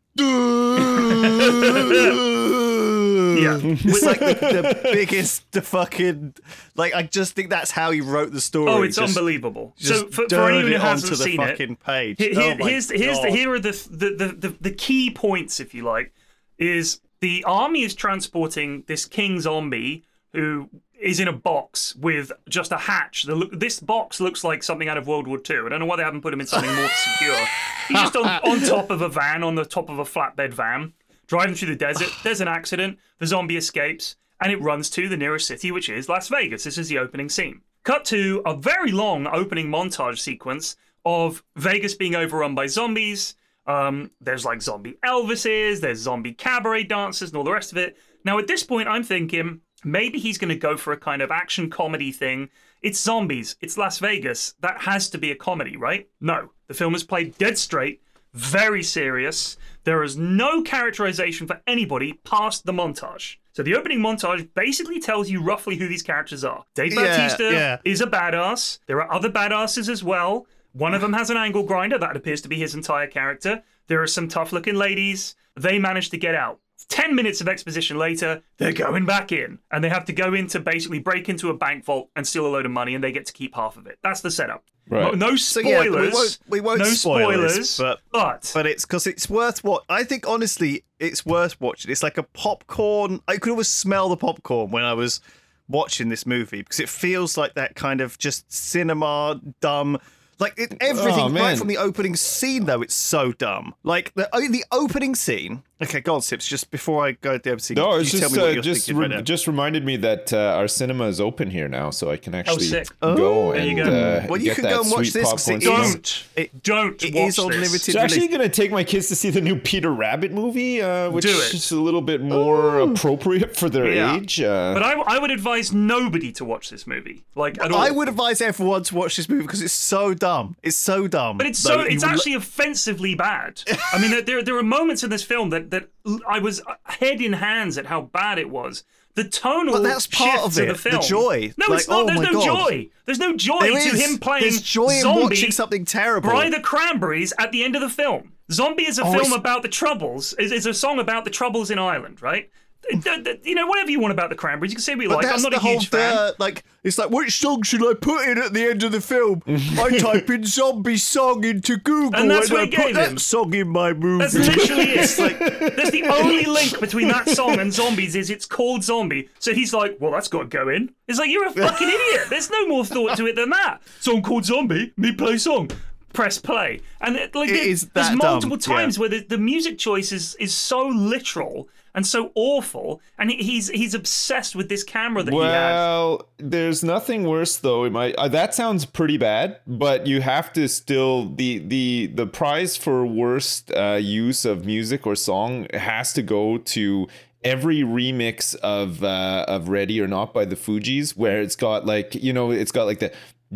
Yeah. It's like the, the biggest the fucking like I just think that's how he wrote the story. Oh, it's just, unbelievable. Just So for, for dirt anyone who it hasn't onto the seen fucking it, page. Here, Oh here- my here's here's the, God. here are the, the the the the key points, if you like, is the army is transporting this king zombie who is in a box with just a hatch. The, look- this box looks like something out of World War Two. I don't know why they haven't put him in something more secure. He's just on, on top of a van, on the top of a flatbed van, driving through the desert. There's an accident. The zombie escapes, and it runs to the nearest city, which is Las Vegas. This is the opening scene. Cut to a very long opening montage sequence of Vegas being overrun by zombies. Um, there's like zombie Elvises, there's zombie cabaret dancers, and all the rest of it. Now, at this point, I'm thinking maybe he's going to go for a kind of action comedy thing. It's zombies, it's Las Vegas. That has to be a comedy, right? No. The film is played dead straight, very serious. There is no characterization for anybody past the montage. So the opening montage basically tells you roughly who these characters are. Dave Yeah, Bautista yeah. is a badass. There are other badasses as well. One of them has an angle grinder. That appears to be his entire character. There are some tough-looking ladies. They manage to get out. Ten minutes of exposition later, they're going back in. And they have to go in to basically break into a bank vault and steal a load of money, and they get to keep half of it. That's the setup. Right. No, no So, spoilers. yeah, we won't, we won't no spoil spoilers. this, but but but it's because it's worth what I think. Honestly, it's worth watching. It's like a popcorn. I could always smell the popcorn when I was watching this movie because it feels like that kind of just cinema dumb. Like it, everything Oh, right man. from the opening scene, though, it's so dumb. Like the oh, the opening scene. Okay, go on, Sips. Just before I go to the opening scene, No, you it's tell just me what uh, you're just thinking right re- now. just reminded me that uh, our cinema is open here now, so I can actually sick. go Oh, there and you go. uh, Well, you get can that go and watch sweet this 'cause popcorn. it snack. is- don't, It- don't it watch is on this. limited So actually release. going to take my kids to see the new Peter Rabbit movie, uh, which Do it. is a little bit more appropriate for their Yeah. age. Uh, But I, I would advise nobody to watch this movie. Like, at all. I would advise everyone to watch this movie because it's so dumb. It's so dumb. But it's so Like, you it's would- actually offensively bad. I mean, there there are moments in this film that that I was head in hands at how bad it was. The tonal But that's part shifts of it, the film. the joy. No, Like, it's not. oh There's my no God. joy. There's no joy There to is. him playing There's joy in zombie watching something terrible. Bry the Cranberries at the end of the film. Zombie is a Oh, film it's- about the troubles. Is is a song about the troubles in Ireland, right? Th- th- You know, whatever you want about the Cranberries, you can say what you But like. I'm that's not the a whole huge fan. uh, like it's like which song should I put in at the end of the film? I type in zombie song into Google And that's what I it put gave that him. song in my movie. That's literally it. That's the only link between that song and zombies is it's called Zombie. So he's like, well, that's got to go in. It's like, you're a fucking idiot. There's no more thought to it than that. Song called Zombie, me play song. Press play. And it, like, It there- is there's that multiple dumb, yeah. times where the, the music choice is, is so literal and so awful. And he, he's he's obsessed with this camera that he has. well, there's nothing worse though. It might, uh, that sounds pretty bad, but you have to still the the the prize for worst uh, use of music or song has to go to every remix of uh, of Ready or Not by the Fugees, where it's got like, you know, it's got like the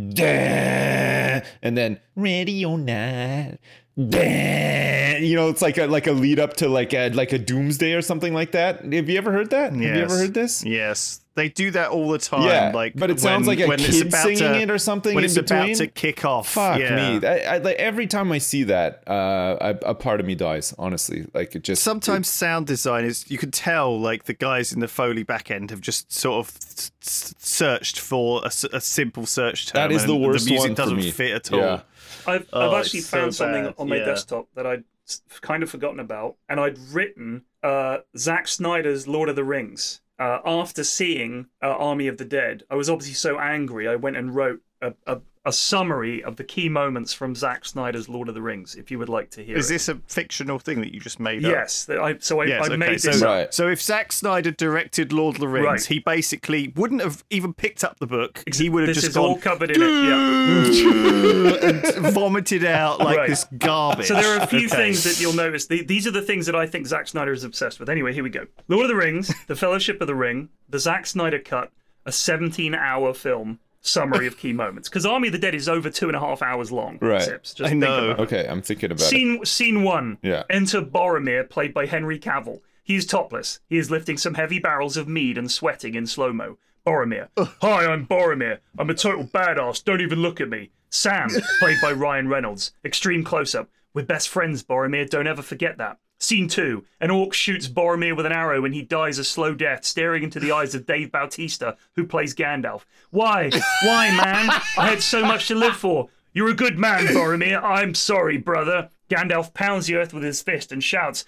da, and then Ready or Not. da, You know, it's like a like a lead up to like a like a Doomsday or something like that. Have you ever heard that? Have you ever Yes. heard this? Yes, they do that all the time. Yeah, like, but it sounds when- like a when it's kid about singing to- it or something when in it's about between. to kick off. Fuck yeah. me! I, I, like every time I see that, uh, a, a part of me dies. Honestly, like it just Sometimes sound design is you can tell like the guys in the Foley back end have just sort of s- s- searched for a, s- a simple search term. That is the and worst The music one for doesn't me. fit at all. Yeah. I've, Oh, I've actually it's so found something bad, on my yeah. desktop that I'd s- kind of forgotten about, and I'd written uh, Zack Snyder's Lord of the Rings. Uh, after seeing uh, Army of the Dead, I was obviously so angry, I went and wrote a, a, a summary of the key moments from Zack Snyder's Lord of the Rings, if you would like to hear Is it. this a fictional thing that you just made up? Yes, that I, so I, Yes, I okay. made so, this up. Right. so if Zack Snyder directed Lord of the Rings, Right. he basically wouldn't have even picked up the book. He would have This just is gone all covered in it, yeah. and vomited out like Right. this garbage. So there are a few Okay. things that you'll notice. The- These are the things that I think Zack Snyder is obsessed with. Anyway, here we go. Lord of the Rings, The Fellowship of the Ring, the Zack Snyder Cut, a seventeen-hour film summary of key moments. Because Army of the Dead is over two and a half hours long. Right. Sips. Just I think know. about it. Okay, I'm thinking about it. Scene, scene one. Yeah. Enter Boromir, played by Henry Cavill. He is topless. He is lifting some heavy barrels of mead and sweating in slow-mo. Boromir. Hi, I'm Boromir. I'm a total badass. Don't even look at me. Sam, played by Ryan Reynolds. Extreme close-up. We're best friends, Boromir. Don't ever forget that. Scene two. An orc shoots Boromir with an arrow and he dies a slow death, staring into the eyes of Dave Bautista, who plays Gandalf. Why? Why, man? I had so much to live for. You're a good man, Boromir. I'm sorry, brother. Gandalf pounds the earth with his fist and shouts,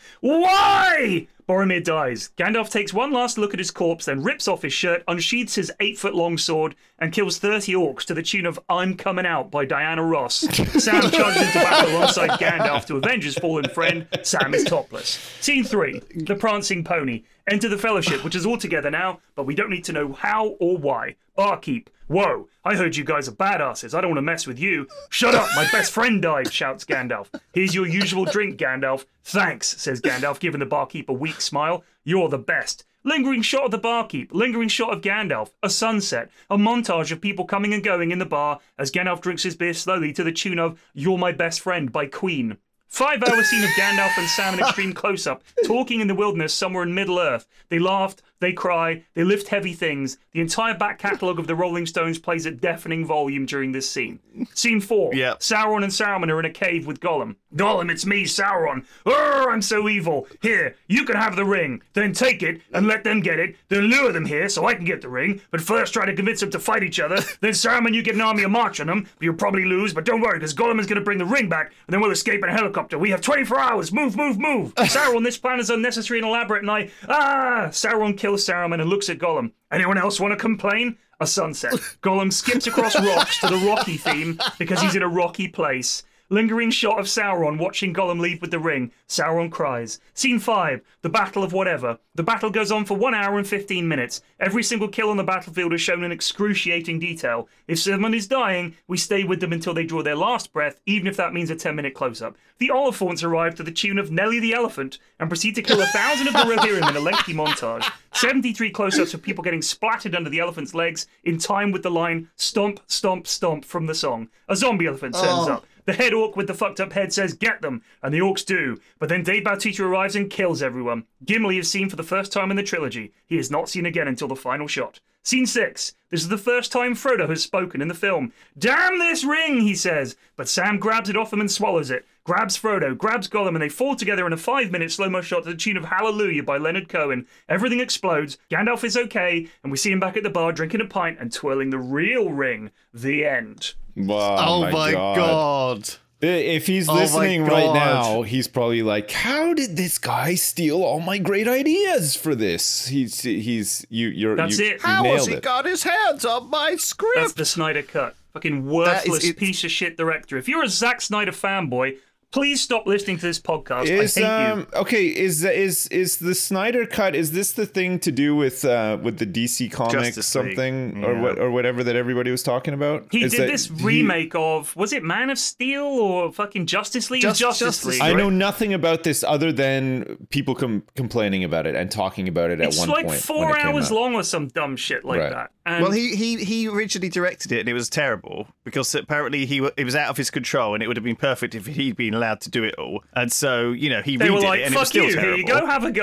Why? Boromir dies. Gandalf takes one last look at his corpse, then rips off his shirt, unsheathes his eight-foot-long sword, and kills thirty orcs to the tune of I'm Coming Out by Diana Ross. Sam charges into battle alongside Gandalf to avenge his fallen friend. Sam is topless. Scene three. The Prancing Pony. Enter the Fellowship, which is all together now, but we don't need to know how or why. Barkeep. Whoa, I heard you guys are badasses. I don't want to mess with you. Shut up, my best friend died, shouts Gandalf. Here's your usual drink, Gandalf. Thanks, says Gandalf, giving the barkeep a weak smile. You're the best. Lingering shot of the barkeep, lingering shot of Gandalf, a sunset, a montage of people coming and going in the bar as Gandalf drinks his beer slowly to the tune of You're My Best Friend by Queen. Five-hour scene of Gandalf and Sam in extreme close-up, talking in the wilderness somewhere in Middle-earth. They laughed, they cry, they lift heavy things. The entire back catalogue of the Rolling Stones plays at deafening volume during this scene. Scene four. Yep. Sauron and Saruman are in a cave with Gollum. Gollum, it's me, Sauron. Urgh, I'm so evil. Here, you can have the ring. Then take it and let them get it. Then lure them here so I can get the ring. But first try to convince them to fight each other. Then Saruman, you get an army of march on them. But you'll probably lose. But don't worry, because Gollum is going to bring the ring back. And then we'll escape in a helicopter. We have twenty-four hours. Move, move, move. Sauron, this plan is unnecessary and elaborate. And I... Ah! Sauron kills Saruman and looks at Gollum. Anyone else want to complain? A sunset. Gollum skips across rocks to the Rocky theme because he's in a rocky place. Lingering shot of Sauron watching Gollum leave with the ring. Sauron cries. Scene five. The Battle of Whatever. The battle goes on for one hour and fifteen minutes. Every single kill on the battlefield is shown in excruciating detail. If someone is dying, we stay with them until they draw their last breath, even if that means a ten-minute close-up. The Oliphants arrive to the tune of Nelly the Elephant and proceed to kill a thousand of the Rohirrim in a lengthy montage. seventy-three close-ups of people getting splattered under the elephant's legs in time with the line "Stomp, stomp, stomp" from the song. A zombie elephant turns Oh. up. The head orc with the fucked up head says, get them, and the orcs do. But then Dave Bautista arrives and kills everyone. Gimli is seen for the first time in the trilogy. He is not seen again until the final shot. Scene six. This is the first time Frodo has spoken in the film. Damn this ring, he says. But Sam grabs it off him and swallows it. Grabs Frodo, grabs Gollum, and they fall together in a five-minute slow-mo shot to the tune of Hallelujah by Leonard Cohen. Everything explodes. Gandalf is okay, and we see him back at the bar drinking a pint and twirling the real ring. The end. Wow, Oh, my, my god. god. If he's Oh my listening right God. now, he's probably like, "How did this guy steal all my great ideas for this?" He's he's you. You're That's you, it. you How nailed has he it. got his hands on my That's script? the Snyder Cut. Fucking worthless it. piece of shit director. If you're a Zack Snyder fanboy, please stop listening to this podcast. Is I hate um you. okay? Is is is the Snyder Cut? Is this the thing to do with uh with the D C Comics Justice League. something or Yeah. what or whatever that everybody was talking about? He Is did that- this he- remake of, was it Man of Steel or fucking Justice League? Just- Justice, Justice League. I right? know nothing about this other than people com- complaining about it and talking about it It's at one like point. four when it came hours out. long or some dumb shit like Right. that. And Well, he, he he originally directed it and it was terrible because apparently he wa- it was out of his control and it would have been perfect if he'd been allowed to do it all. And so, you know, he they redid were like, it and it was fuck still you, terrible. here you go, have a go.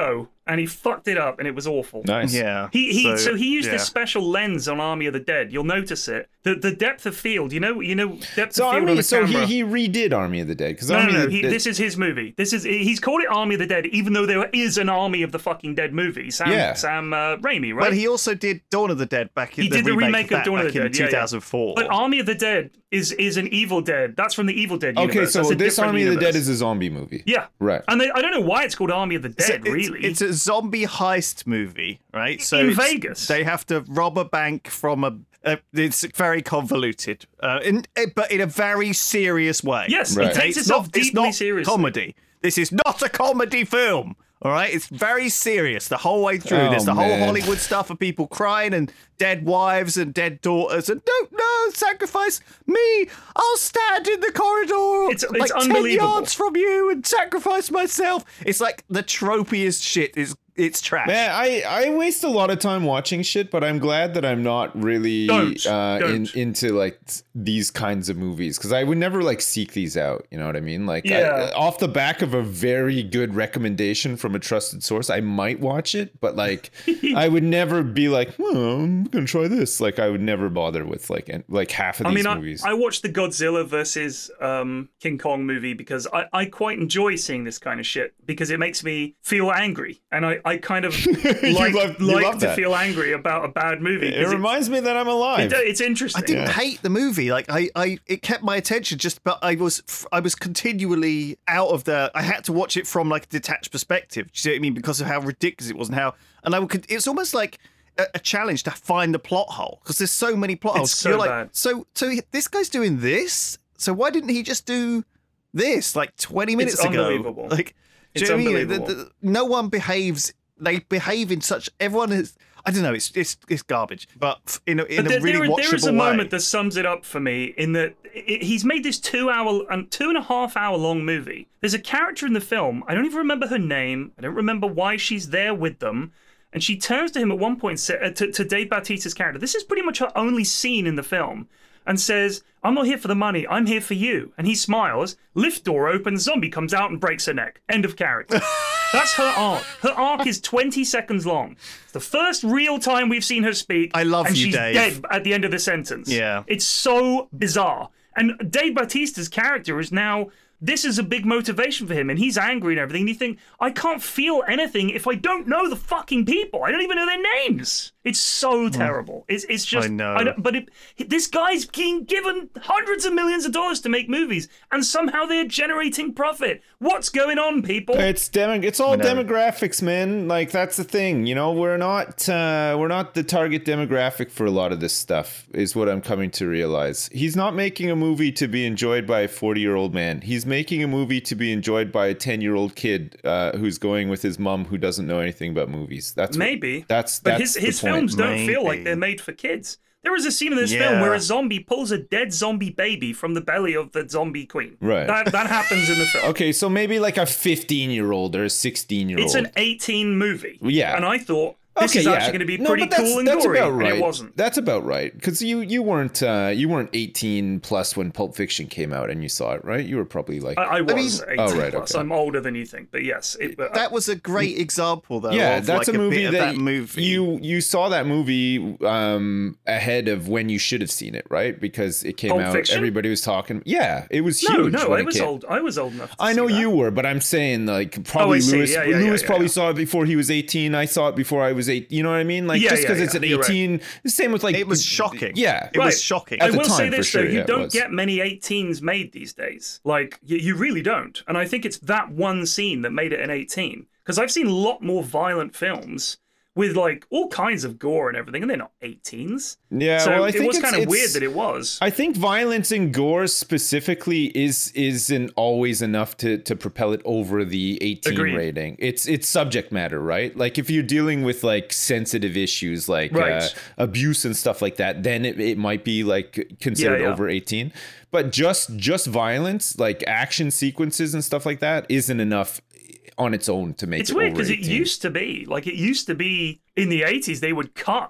and he fucked it up, and it was awful. Nice. Yeah. He he so, So, he used yeah. this special lens on Army of the Dead. You'll notice it. The the depth of field. You know you know depth So of field on Army, the so camera. he, he redid Army of the Dead because no, Army no, no. of the He, Dead. this is his movie. This is he's called it Army of the Dead, even though there is an Army of the fucking Dead movie. Sam Yeah. Sam uh, Raimi, right? But he also did Dawn of the Dead back in He the did the remake, remake of that Dawn of back the in Dead, yeah, yeah. two thousand four. But Army of the Dead is is an Evil Dead. That's from the Evil Dead universe. Okay, so That's a this different Army of the Dead universe. is a zombie movie. Yeah. Right. And they, I don't know why it's called Army of the So Dead, it's, really. it's a zombie heist movie, right? So In it's- Vegas. they have to rob a bank from a. a it's very convoluted, uh, in, but in a very serious way. Yes, Right. it takes It's itself not, it's deeply not seriously. comedy. This is not a comedy film. All right, it's very serious the whole way through. Oh, There's the man. whole Hollywood stuff of people crying and dead wives and dead daughters and don't no sacrifice me. I'll stand in the corridor It's- like it's ten unbelievable. yards from you and sacrifice myself. It's like the tropiest shit. Is it's trash. Man, I, I waste a lot of time watching shit, but I'm glad that I'm not really Don't, uh, in, don't. into like these kinds of movies because I would never like seek these out. You know what I mean? Like, Yeah. I, off the back of a very good recommendation from a trusted source, I might watch it, but like, I would never be like, well, I'm gonna try this. Like, I would never bother with like en- like half of I these mean, movies. I, I watched the Godzilla versus um, King Kong movie because I, I quite enjoy seeing this kind of shit because it makes me feel angry. And I, I kind of like, love- you like love to that. feel angry about a bad movie. it 'cause reminds me that I'm alive. it, it's interesting. I didn't hate the movie. Like I, I, it kept my attention. Just, but I was, I was continually out of the. I had to watch it from like a detached perspective. Do you see what I mean? Because of how ridiculous it was and how, and I would. It's almost like a, a challenge to find the plot hole because there's so many plot holes. so You're like, bad. so, so he- this guy's doing this. So why didn't he just do this like twenty minutes It's ago? unbelievable. Like, do It's you know what I mean? The- unbelievable. the- no one behaves. They behave in such. Everyone is. I don't know. It's it's it's garbage. But f- in a, in But a there, really there, watchable there is a way. moment that sums it up for me in that it, he's made this two hour and two and a half hour long movie. There's a character in the film. I don't even remember her name. I don't remember why she's there with them. And she turns to him at one point, sa- uh, to, to Dave Bautista's character. This is pretty much her only scene in the film. And says, I'm not here for the money, I'm here for you. And he smiles, lift door opens, zombie comes out and breaks her neck. End of character. That's her arc. Her arc is twenty seconds long. It's the first real time we've seen her speak. I love and you, she's Dave. dead at the end of the sentence. Yeah. It's so bizarre. And Dave Bautista's character is now, this is a big motivation for him, and he's angry and everything. And you think, I can't feel anything if I don't know the fucking people. I don't even know their names. It's so terrible. It's it's just. I know. don't- but it, this guy's being given hundreds of millions of dollars to make movies, and somehow they're generating profit. What's going on, people? It's demo- It's all know. demographics, man. Like that's the thing. You know, we're not uh, we're not the target demographic for a lot of this stuff. Is what I'm coming to realize. He's not making a movie to be enjoyed by a forty year old man. He's making a movie to be enjoyed by a ten year old kid uh, who's going with his mom who doesn't know anything about movies. That's what- Maybe. that's but that's his the his point. films don't feel like Maybe. they're made for kids. There is a scene in this film Yeah. where a zombie pulls a dead zombie baby from the belly of the zombie queen. Right. That that happens in the film. Okay, so maybe like a fifteen year old or a sixteen year old. It's an eighteen movie. Yeah. And I thought this Okay, is yeah. actually going to be No, pretty but that's- cool and that's gory, about right. and it wasn't. That's about right because you you weren't uh, you weren't eighteen plus when Pulp Fiction came out and you saw it, right? You were probably like I, I was mean- eighteen Oh, right, plus. okay. I'm older than you think, but yes, it, but, That was a great example, though. yeah, of that's like a movie bit of that, that movie. you you saw that movie um, ahead of when you should have seen it, right? Because it came Pulp out, Fiction? everybody was talking. Yeah, it was no, huge. no, when I it was came. old. I was old enough. To I know see that. you were, but I'm saying like probably Oh, I see. Lewis. Yeah, yeah, yeah, Lewis yeah, probably yeah. saw it before he was eighteen. I saw it before I was eight. You know what I mean? Like Yeah, just yeah, because it's yeah, at you're right. eighteen. The same with like It was shocking. Yeah, It was shocking. At I the will say time, for this sure, though, you yeah, it don't was. get many eighteens made these days. Like you, you really don't. And I think it's that one scene that made it an eighteen. Because I've seen a lot more violent films with like all kinds of gore and everything, and they're not eighteens. Yeah, so well, I it think was it's- kind of it's- weird that it was. I think violence and gore specifically is isn't always enough to to propel it over the eighteen Agreed. rating. It's it's subject matter, right? Like if you're dealing with like sensitive issues like Right. uh, abuse and stuff like that, then it, it might be like considered Yeah, yeah. over eighteen. But just just violence, like action sequences and stuff like that, isn't enough on its own to make It's it weird over because it eighteen. used to be like it used to be in the eighties they would cut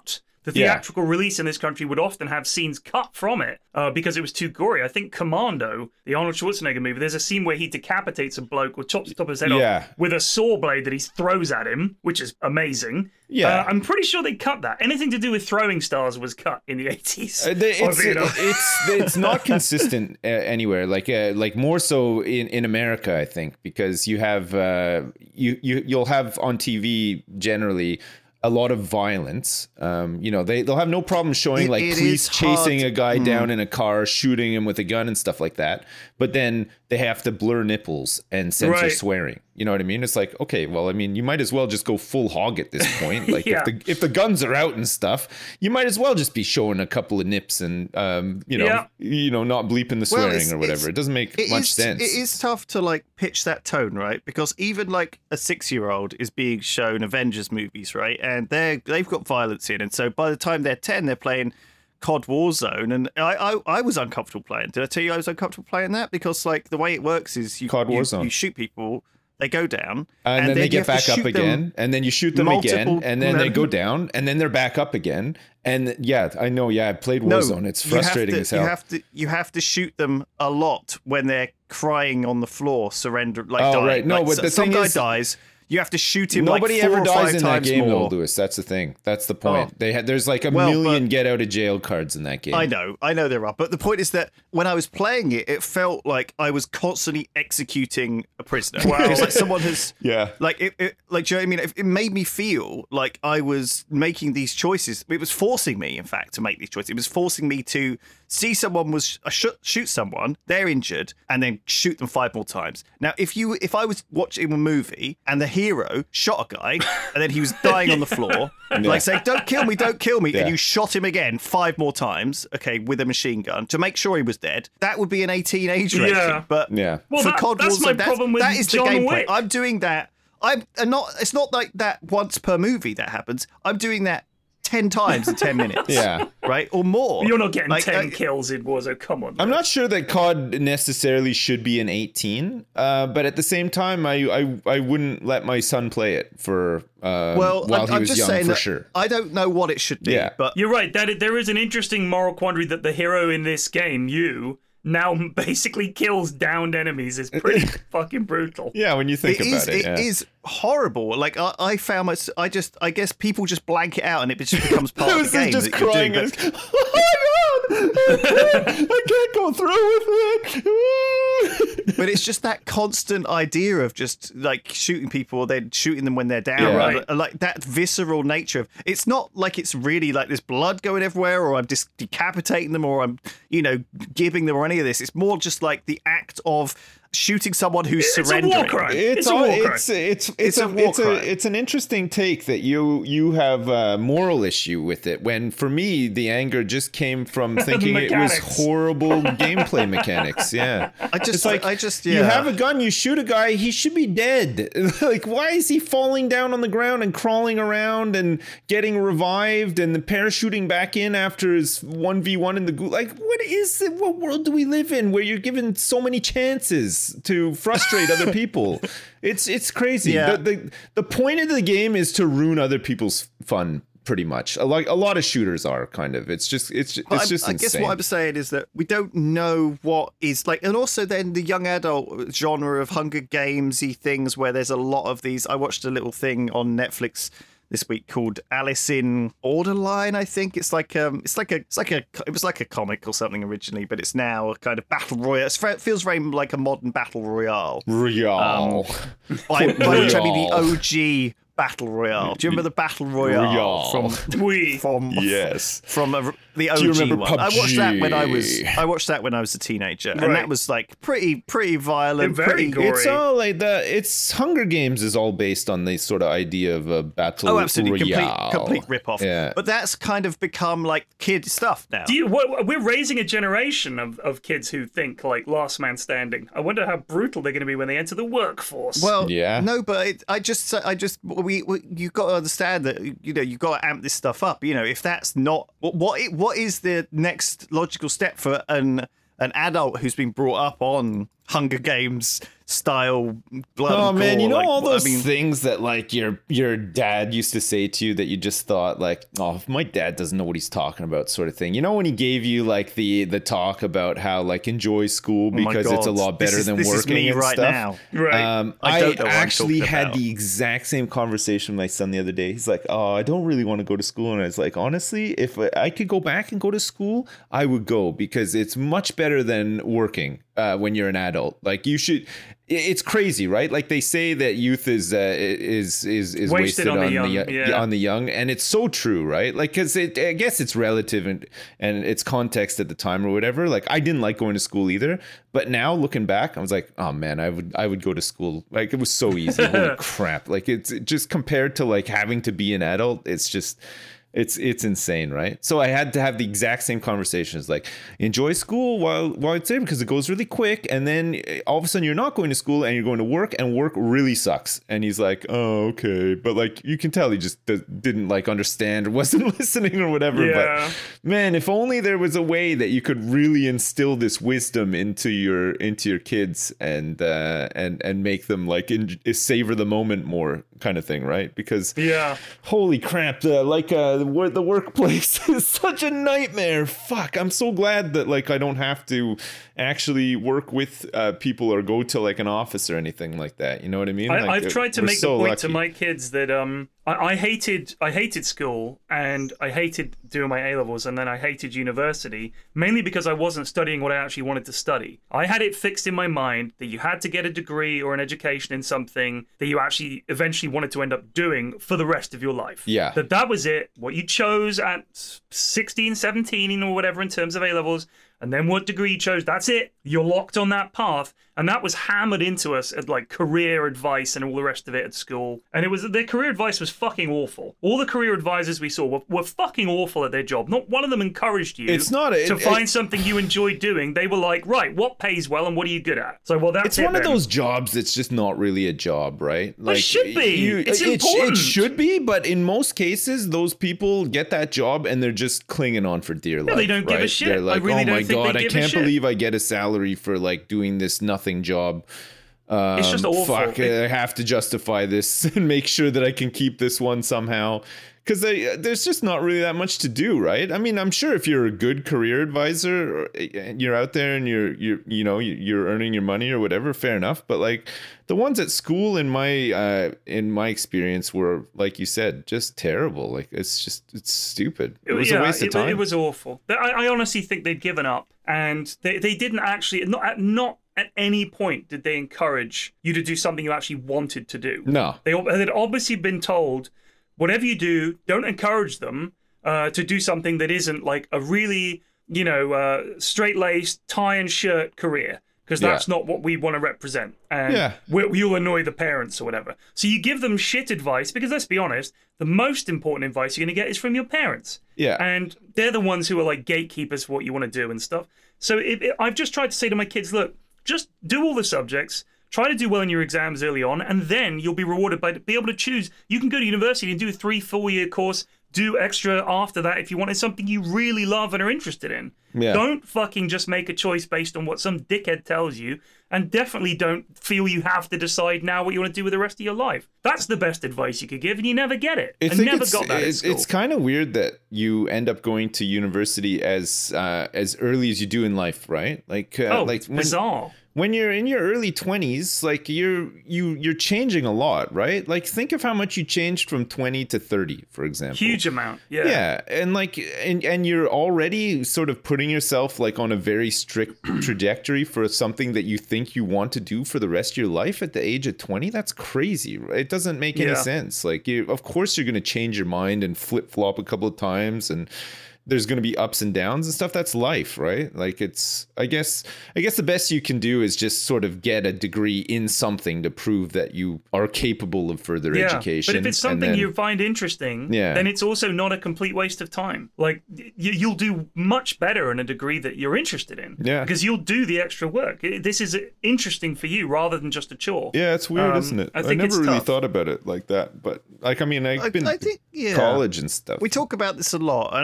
the Yeah. theatrical release in this country would often have scenes cut from it uh, because it was too gory. I think Commando, the Arnold Schwarzenegger movie, there's a scene where he decapitates a bloke or chops the top of his head Yeah. off with a saw blade that he throws at him, which is amazing. Yeah. Uh, I'm pretty sure they cut that. Anything to do with throwing stars was cut in the eighties. Uh, they- It's, Or, you know. it's it's not consistent uh, anywhere. Like uh, like more so in, in America, I think, because you have uh, you you you'll have on T V generally a lot of violence. Um, you know, they they'll have no problem showing It- like it police is chasing hard. a guy down in a car, shooting him with a gun and stuff like that. But then they have to blur nipples and censor Right. swearing. You know what I mean? It's like, okay, well, I mean, you might as well just go full hog at this point. Like Yeah. if the if the guns are out and stuff, you might as well just be showing a couple of nips and um, you know, Yeah. you know, not bleeping the Well, swearing it's- or whatever. it's- It doesn't make It much is- sense. It is tough to like pitch that tone, right? Because even like a six-year-old is being shown Avengers movies, right? And they're they've got violence in, and so by the time they're ten, they're playing C O D Warzone, and I, I I was uncomfortable playing. Did I tell you I was uncomfortable playing that? Because like the way it works is you C O D you, Warzone. you shoot people, they go down, and, then they you get have to back up shoot them again, and then you shoot them again, multiple- and then they no. go down, and then they're back up again. And yeah, I know. Yeah, I played No, Warzone. It's you have frustrating to- as hell. You have to you have to shoot them a lot when they're crying on the floor, surrender, like Oh, dying. right. No, Like, but so- the some thing guy is- dies. You have to shoot him. Nobody like four ever or dies five in that times game, more. though, Lewis. That's the thing. That's the point. Oh. They had there's like a Well, million but- get out of jail cards in that game. I know, I know there are, but the point is that when I was playing it, it felt like I was constantly executing a prisoner. Wow. It was like someone has, Yeah. like it, it like do you know what I mean? It, it made me feel like I was making these choices. It was forcing me, in fact, to make these choices. It was forcing me to see someone was uh, shoot, shoot someone, they're injured, and then shoot them five more times. Now, if you if I was watching a movie and the hero shot a guy and then he was dying on the floor, like saying, "Don't kill me, don't kill me," Yeah. and you shot him again five more times, okay, with a machine gun to make sure he was dead, that would be an eighteen age rating. Yeah. But Yeah. Well, for that- C O D that's my Warzone, that's, problem with that is the John gameplay. Wick. I'm doing that. I'm uh, not. It's not like that once per movie that happens. I'm doing that ten times in ten minutes. Yeah. Right or more. You're not getting Like, ten uh, kills in Warzone. Come on. I'm not sure that C O D necessarily should be an eighteen, uh, but at the same time, I, I I wouldn't let my son play it for um, Well, while I'm, he I'm was just young saying for that sure. I don't know what it should be. Yeah. But You're right. That it, there is an interesting moral quandary that the hero in this game, you, now basically kills downed enemies is pretty fucking brutal. Yeah, when you think it about is, it, it yeah. is horrible. Like I, I found my, I just, I guess people just blank it out and it just becomes part of Lewis the game. is just that you're crying. doing, and but- it's, oh my god, I can't, I can't go through with it. But it's just that constant idea of just like shooting people, then shooting them when they're down, Yeah. Right. like that visceral nature of. It's not like it's really like there's blood going everywhere, or I'm just decapitating them, or I'm, you know, gibbing them, or any of this. It's more just like the act of shooting someone who's It's a surrendering. war crime. It's It's a all, war crime. it's it's it's, It's a, a war it's a crime. it's an interesting take that you you have a moral issue with it. When for me the anger just came from thinking it was Mechanics. horrible gameplay mechanics. Yeah, I just, it's like I just, you yeah. have a gun, you shoot a guy, he should be dead. Like why is he falling down on the ground and crawling around and getting revived and then parachuting back in after his one v one in the goo? Like what is it? What world do we live in where you're given so many chances to frustrate other people? It's it's crazy. Yeah. The, the the point of the game is to ruin other people's fun, pretty much. A lot, a lot of shooters are kind of. It's just it's it's But just I, I guess insane. what I'm saying is that we don't know what is like, and also then the young adult genre of Hunger Gamesy things where there's a lot of these. I watched a little thing on Netflix this week called Alice in Borderline. I think it's like um, it's like a it's like a it was like a comic or something originally, but it's now a kind of battle royale. It's, it feels very like a modern battle royale. Real. By, by which I mean the Royale. O G battle royale. Do you remember the battle royale Royale. from We. from Yes. from a, the O G you remember one? I watched that when I was P U B G? I watched that when I was a teenager, and Right. that was like pretty pretty violent, Very pretty gory. It's all like the. It's Hunger Games is all based on the sort of idea of a battle oh absolutely royale. complete complete rip off. Yeah. But that's kind of become like kid stuff now. Do you, what, we're raising a generation of, of kids who think like last man standing. I wonder how brutal they're going to be when they enter the workforce. Well, Yeah. no, but it, I just, I just, we, we you got to understand that you know you got to amp this stuff up. You know, if that's not what, what, it, what is the next logical step for an an adult who's been brought up on Hunger Games style blood. Oh and man, gore. you know like, all those I mean, things that like your your dad used to say to you that you just thought like, oh, my dad doesn't know what he's talking about, sort of thing. You know when he gave you like the the talk about how like enjoy school oh my because it's a God. lot better this is, than this working is me and right stuff. now. Right. Um, I I, don't know what I'm actually talking had about. the exact same conversation with my son the other day. He's like, "Oh, I don't really want to go to school," and I was like, "Honestly, if I could go back and go to school, I would go because it's much better than working uh, when you're an adult. Like you should." It's crazy, right? Like they say that youth is uh, is is is wasted, Wasted on on, the the, young, yo- yeah. on the young, and it's so true, right? Like because it, I guess it's relative and and it's context at the time or whatever. Like I didn't like going to school either, but now looking back, I was like, oh man, I would I would go to school. Like it was so easy. Holy crap! Like it's it just compared to like having to be an adult, it's just. It's it's insane, right? So I had to have the exact same conversations, like enjoy school while while it's there because it goes really quick, and then all of a sudden you're not going to school and you're going to work, and work really sucks. And he's like, "Oh, okay," but like you can tell he just d- didn't like understand or wasn't listening or whatever. Yeah. But man, if only there was a way that you could really instill this wisdom into your into your kids and uh, and and make them like in, savor the moment more, kind of thing, right? Because Yeah. holy crap, the, like uh, the, wor- the workplace is such a nightmare. Fuck, I'm so glad that like I don't have to actually work with uh, people or go to like an office or anything like that. You know what I mean? I, Like, I've uh, tried to we're make so the point to lucky. my kids that um I, I hated I hated school and I hated doing my A levels and then I hated university mainly because I wasn't studying what I actually wanted to study. I had it fixed in my mind that you had to get a degree or an education in something that you actually eventually wanted to end up doing for the rest of your life. Yeah. That that was it. What you chose at sixteen, seventeen or whatever in terms of A levels. And then what degree you chose, that's it. You're locked on that path. And that was hammered into us at like career advice and all the rest of it at school. And it was their career advice was fucking awful. All the career advisors we saw were, were fucking awful at their job. Not one of them encouraged you It's not a- to it- find it- something you enjoy doing. They were like, right, what pays well and what are you good at? So, well, that's It's it one of then. those jobs that's just not really a job, right? Like should be. It's it, sh- important. It should be, but in most cases, those people get that job and they're just clinging on for dear life. they don't give a right? shit. They're I like, really oh don't my think they god, I give a can't shit." believe I get a salary for like doing this nothing job. Um, It's just awful. Fuck, It- I have to justify this and make sure that I can keep this one somehow. Because there's just not really that much to do, right? I mean, I'm sure if you're a good career advisor, and you're out there and you're you you know you're earning your money or whatever, fair enough. But like the ones at school, in my uh, in my experience, were like you said, just terrible. Like it's just it's stupid. It was yeah, a waste of it, time. It was awful. I, I honestly think they'd given up, and they, they didn't actually not at not at any point did they encourage you to do something you actually wanted to do. No. They had obviously been told, whatever you do, don't encourage them uh, to do something that isn't like a really, you know, uh, straight-laced tie and shirt career. Because that's Yeah. not what we want to represent. And Yeah. we, you'll annoy the parents or whatever. So you give them shit advice because let's be honest, the most important advice you're going to get is from your parents. Yeah. And they're the ones who are like gatekeepers for what you want to do and stuff. So it, it, I've just tried to say to my kids, look, just do all the subjects. Try to do well in your exams early on, and then you'll be rewarded by be able to choose. You can go to university and do a three, four-year course, do extra after that if you want. It's something you really love and are interested in. Yeah. Don't fucking just make a choice based on what some dickhead tells you, and definitely don't feel you have to decide now what you want to do with the rest of your life. That's the best advice you could give, and you never get it. I I think never it's, got that at it's, school. it's kind of weird that you end up going to university as uh, as early as you do in life, right? Like, uh, oh, like it's when, bizarre. when you're in your early twenties, like you're you you're changing a lot, right? Like think of how much you changed from twenty to thirty, for example. Huge amount. Yeah. Yeah, and like and and you're already sort of putting yourself like on a very strict trajectory for something that you think you want to do for the rest of your life at the age of twenty. That's crazy. Right? It doesn't make any Yeah. sense. Like you of course you're going to change your mind and flip-flop a couple of times, and there's going to be ups and downs and stuff. That's life, right? Like it's I guess I guess the best you can do is just sort of get a degree in something to prove that you are capable of further Yeah, education. but if it's and something then- you find interesting, Yeah. then it's also not a complete waste of time. Like y- you'll do much better in a degree that you're interested in. Yeah. Because you'll do the extra work. I- This is interesting for you rather than just a chore. Yeah, it's weird, Um, isn't it? I I, think never it's really tough. thought about it like that. But like, I mean, I've I- been I think, yeah. college and stuff. We talk about this a lot, and I think it's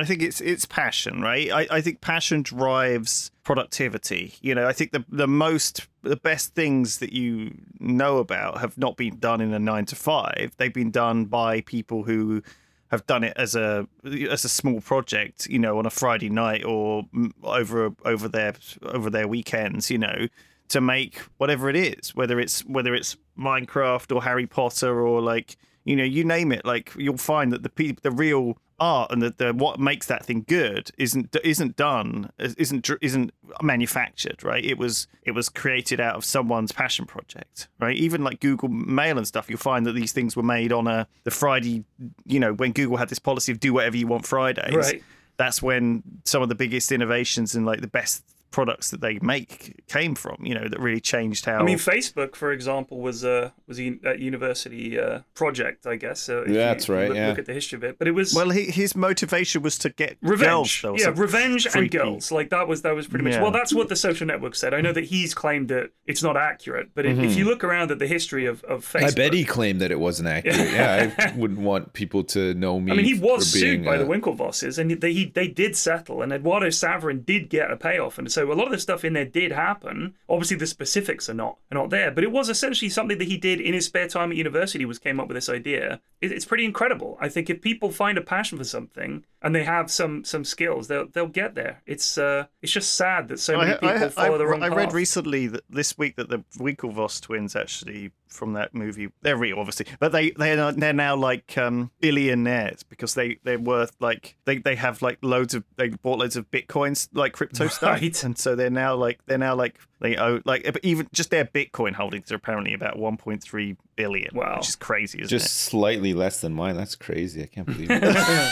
it's passion, right? I, I think passion drives productivity. You know, I think the the most the best things that you know about have not been done in a nine to five. They've been done by people who have done it as a as a small project, you know, on a Friday night or over over their over their weekends, you know, to make whatever it is, whether it's whether it's Minecraft or Harry Potter or like, you know, you name it. Like, you'll find that the pe- the real art and the, the what makes that thing good isn't isn't done isn't isn't manufactured, right? It was it was created out of someone's passion project, right? Even like Google Mail and stuff, you'll find that these things were made on a the Friday, you know, when Google had this policy of do whatever you want Fridays. Right. That's when some of the biggest innovations and like the best products that they make came from, you know, that really changed how. I mean, Facebook, for example, was a was a university uh, project, I guess. So if That's you right. Look, yeah. look at the history of it, but it was well, he, his motivation was to get revenge. girls. Yeah, revenge freaky. and girls. Like that was that was pretty much. Yeah. Well, that's what the Social Network said. I know that he's claimed that it's not accurate, but Mm-hmm. if, if you look around at the history of, of Facebook, I bet he claimed that it wasn't accurate. Yeah, I wouldn't want people to know me. I mean, he was for being, sued by uh, the Winklevosses, and they he, they did settle, and Eduardo Saverin did get a payoff, and so a lot of the stuff in there did happen. Obviously, the specifics are not are not there, but it was essentially something that he did in his spare time at university. Was came up with this idea. It, it's pretty incredible. I think if people find a passion for something and they have some some skills, they'll they'll get there. It's uh it's just sad that so many I, people I, follow I, the wrong I path. read recently that this week that the Winklevoss twins actually from that movie, they're real obviously, but they they're they're now like um, billionaires because they they're worth like they, they have like loads of they bought loads of bitcoins like crypto stuff, Right. and so they're now like they're now like they owe like even just their Bitcoin holdings are apparently about one point three billion, Wow. which is crazy, isn't just it? slightly less than mine. That's crazy. I can't believe it.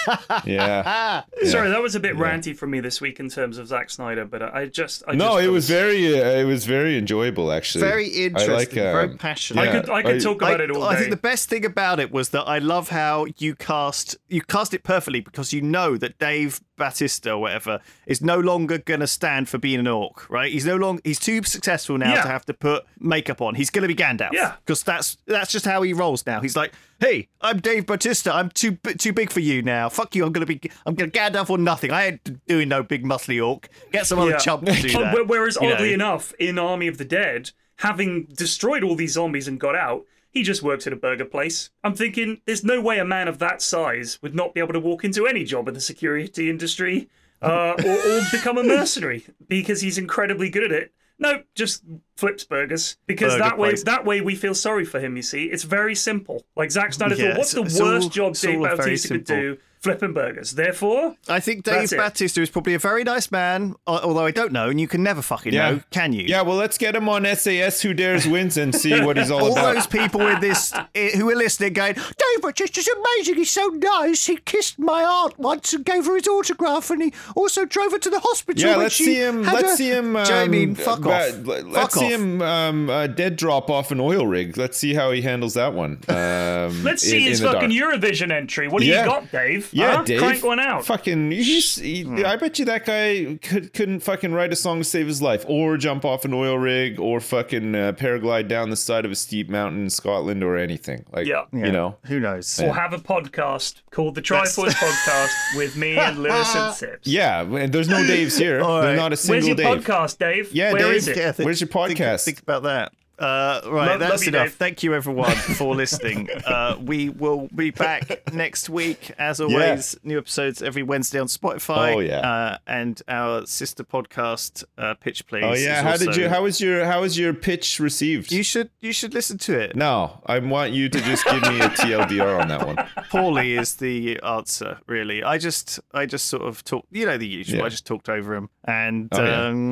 yeah. Sorry, that was a bit ranty from me this week in terms of Zack Snyder, but I just I No, just, it was very, uh, it was very enjoyable actually. Very interesting, I like, very um, passionate. I yeah, could I could talk about I, it all I day. think the best thing about it was that I love how you cast you cast it perfectly because you know that Dave Bautista or whatever is no longer going to stand for being an orc, right? He's no longer he's too successful now Yeah. to have to put makeup on. He's going to be Gandalf, Yeah. because that's that's just how he rolls now. He's like, hey, I'm Dave Bautista. I'm too bi- too big for you now. Fuck you. I'm going to be I'm going to Gandalf or nothing. I ain't doing no big muscly orc. Get some other Yeah. chump to do But that. Whereas, you oddly know. enough, in Army of the Dead, having destroyed all these zombies and got out, he just works at a burger place. I'm thinking, there's no way a man of that size would not be able to walk into any job in the security industry uh, or, or become a mercenary because he's incredibly good at it. No, just flips burgers because Burger that way, place. that way we feel sorry for him. You see, it's very simple. Like Zack Snyder Yeah, thought, what's the it's- it's worst all- job it's Dave all very Bautista could simple. do? Flipping burgers. Therefore, I think Dave That's it. Bautista is probably a very nice man, al- although I don't know, and you can never fucking Yeah. know, can you? Yeah, well, let's get him on S A S Who Dares Wins and see what he's all All about. those people in this eh, who are listening going, Dave Bautista's amazing, he's so nice. He kissed my aunt once and gave her his autograph, and he also drove her to the hospital. Yeah, when let's she see him. had Let's a- see him. Um, Do you know what I mean? Fuck uh, off. Let's Fuck see off. him um, uh, dead drop off an oil rig. Let's see how he handles that one. Um, let's see in, his in the fucking dark. Eurovision entry. What do Yeah. you got, Dave? Yeah, Huh? Dave. Crank one out. Fucking, he's, he, I bet you that guy could, couldn't fucking write a song to save his life, or jump off an oil rig, or fucking uh, paraglide down the side of a steep mountain in Scotland, or anything. Like, Yeah. Yeah, you know. who knows? Or have a podcast called the Triforce Podcast with me and Lewis and Sips. Yeah, and there's no Daves here. All There's right. not a Where's single your Dave. podcast, Dave? Yeah, Where Dave. is it? Yeah, think- Where's your think- podcast? Think, about that. Uh, right, Love- that's love you, enough. Dave. Thank you, everyone, for listening. Uh, we will be back next week, as always. New episodes every Wednesday on Spotify. Oh, yeah. uh, and our sister podcast, uh, Pitch Please. Oh yeah, is how did also- you? How was your? How was your pitch received? You should you should listen to it. No, I want you to just give me a T L D R on that one. Poorly is the answer, really. I just I just sort of talked, you know, the usual. Yeah. I just talked over him and Oh, yeah. um,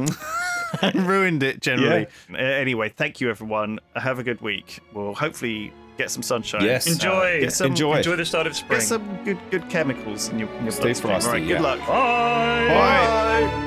and ruined it generally. Uh, anyway, thank you, everyone. Have a good week. We'll hopefully get some sunshine. Yes. Enjoy. get some, Enjoy. Enjoy the start of spring. Get some good good chemicals in your, in your Stay bloodstream. frosty, All right, good yeah. luck. Bye. Bye.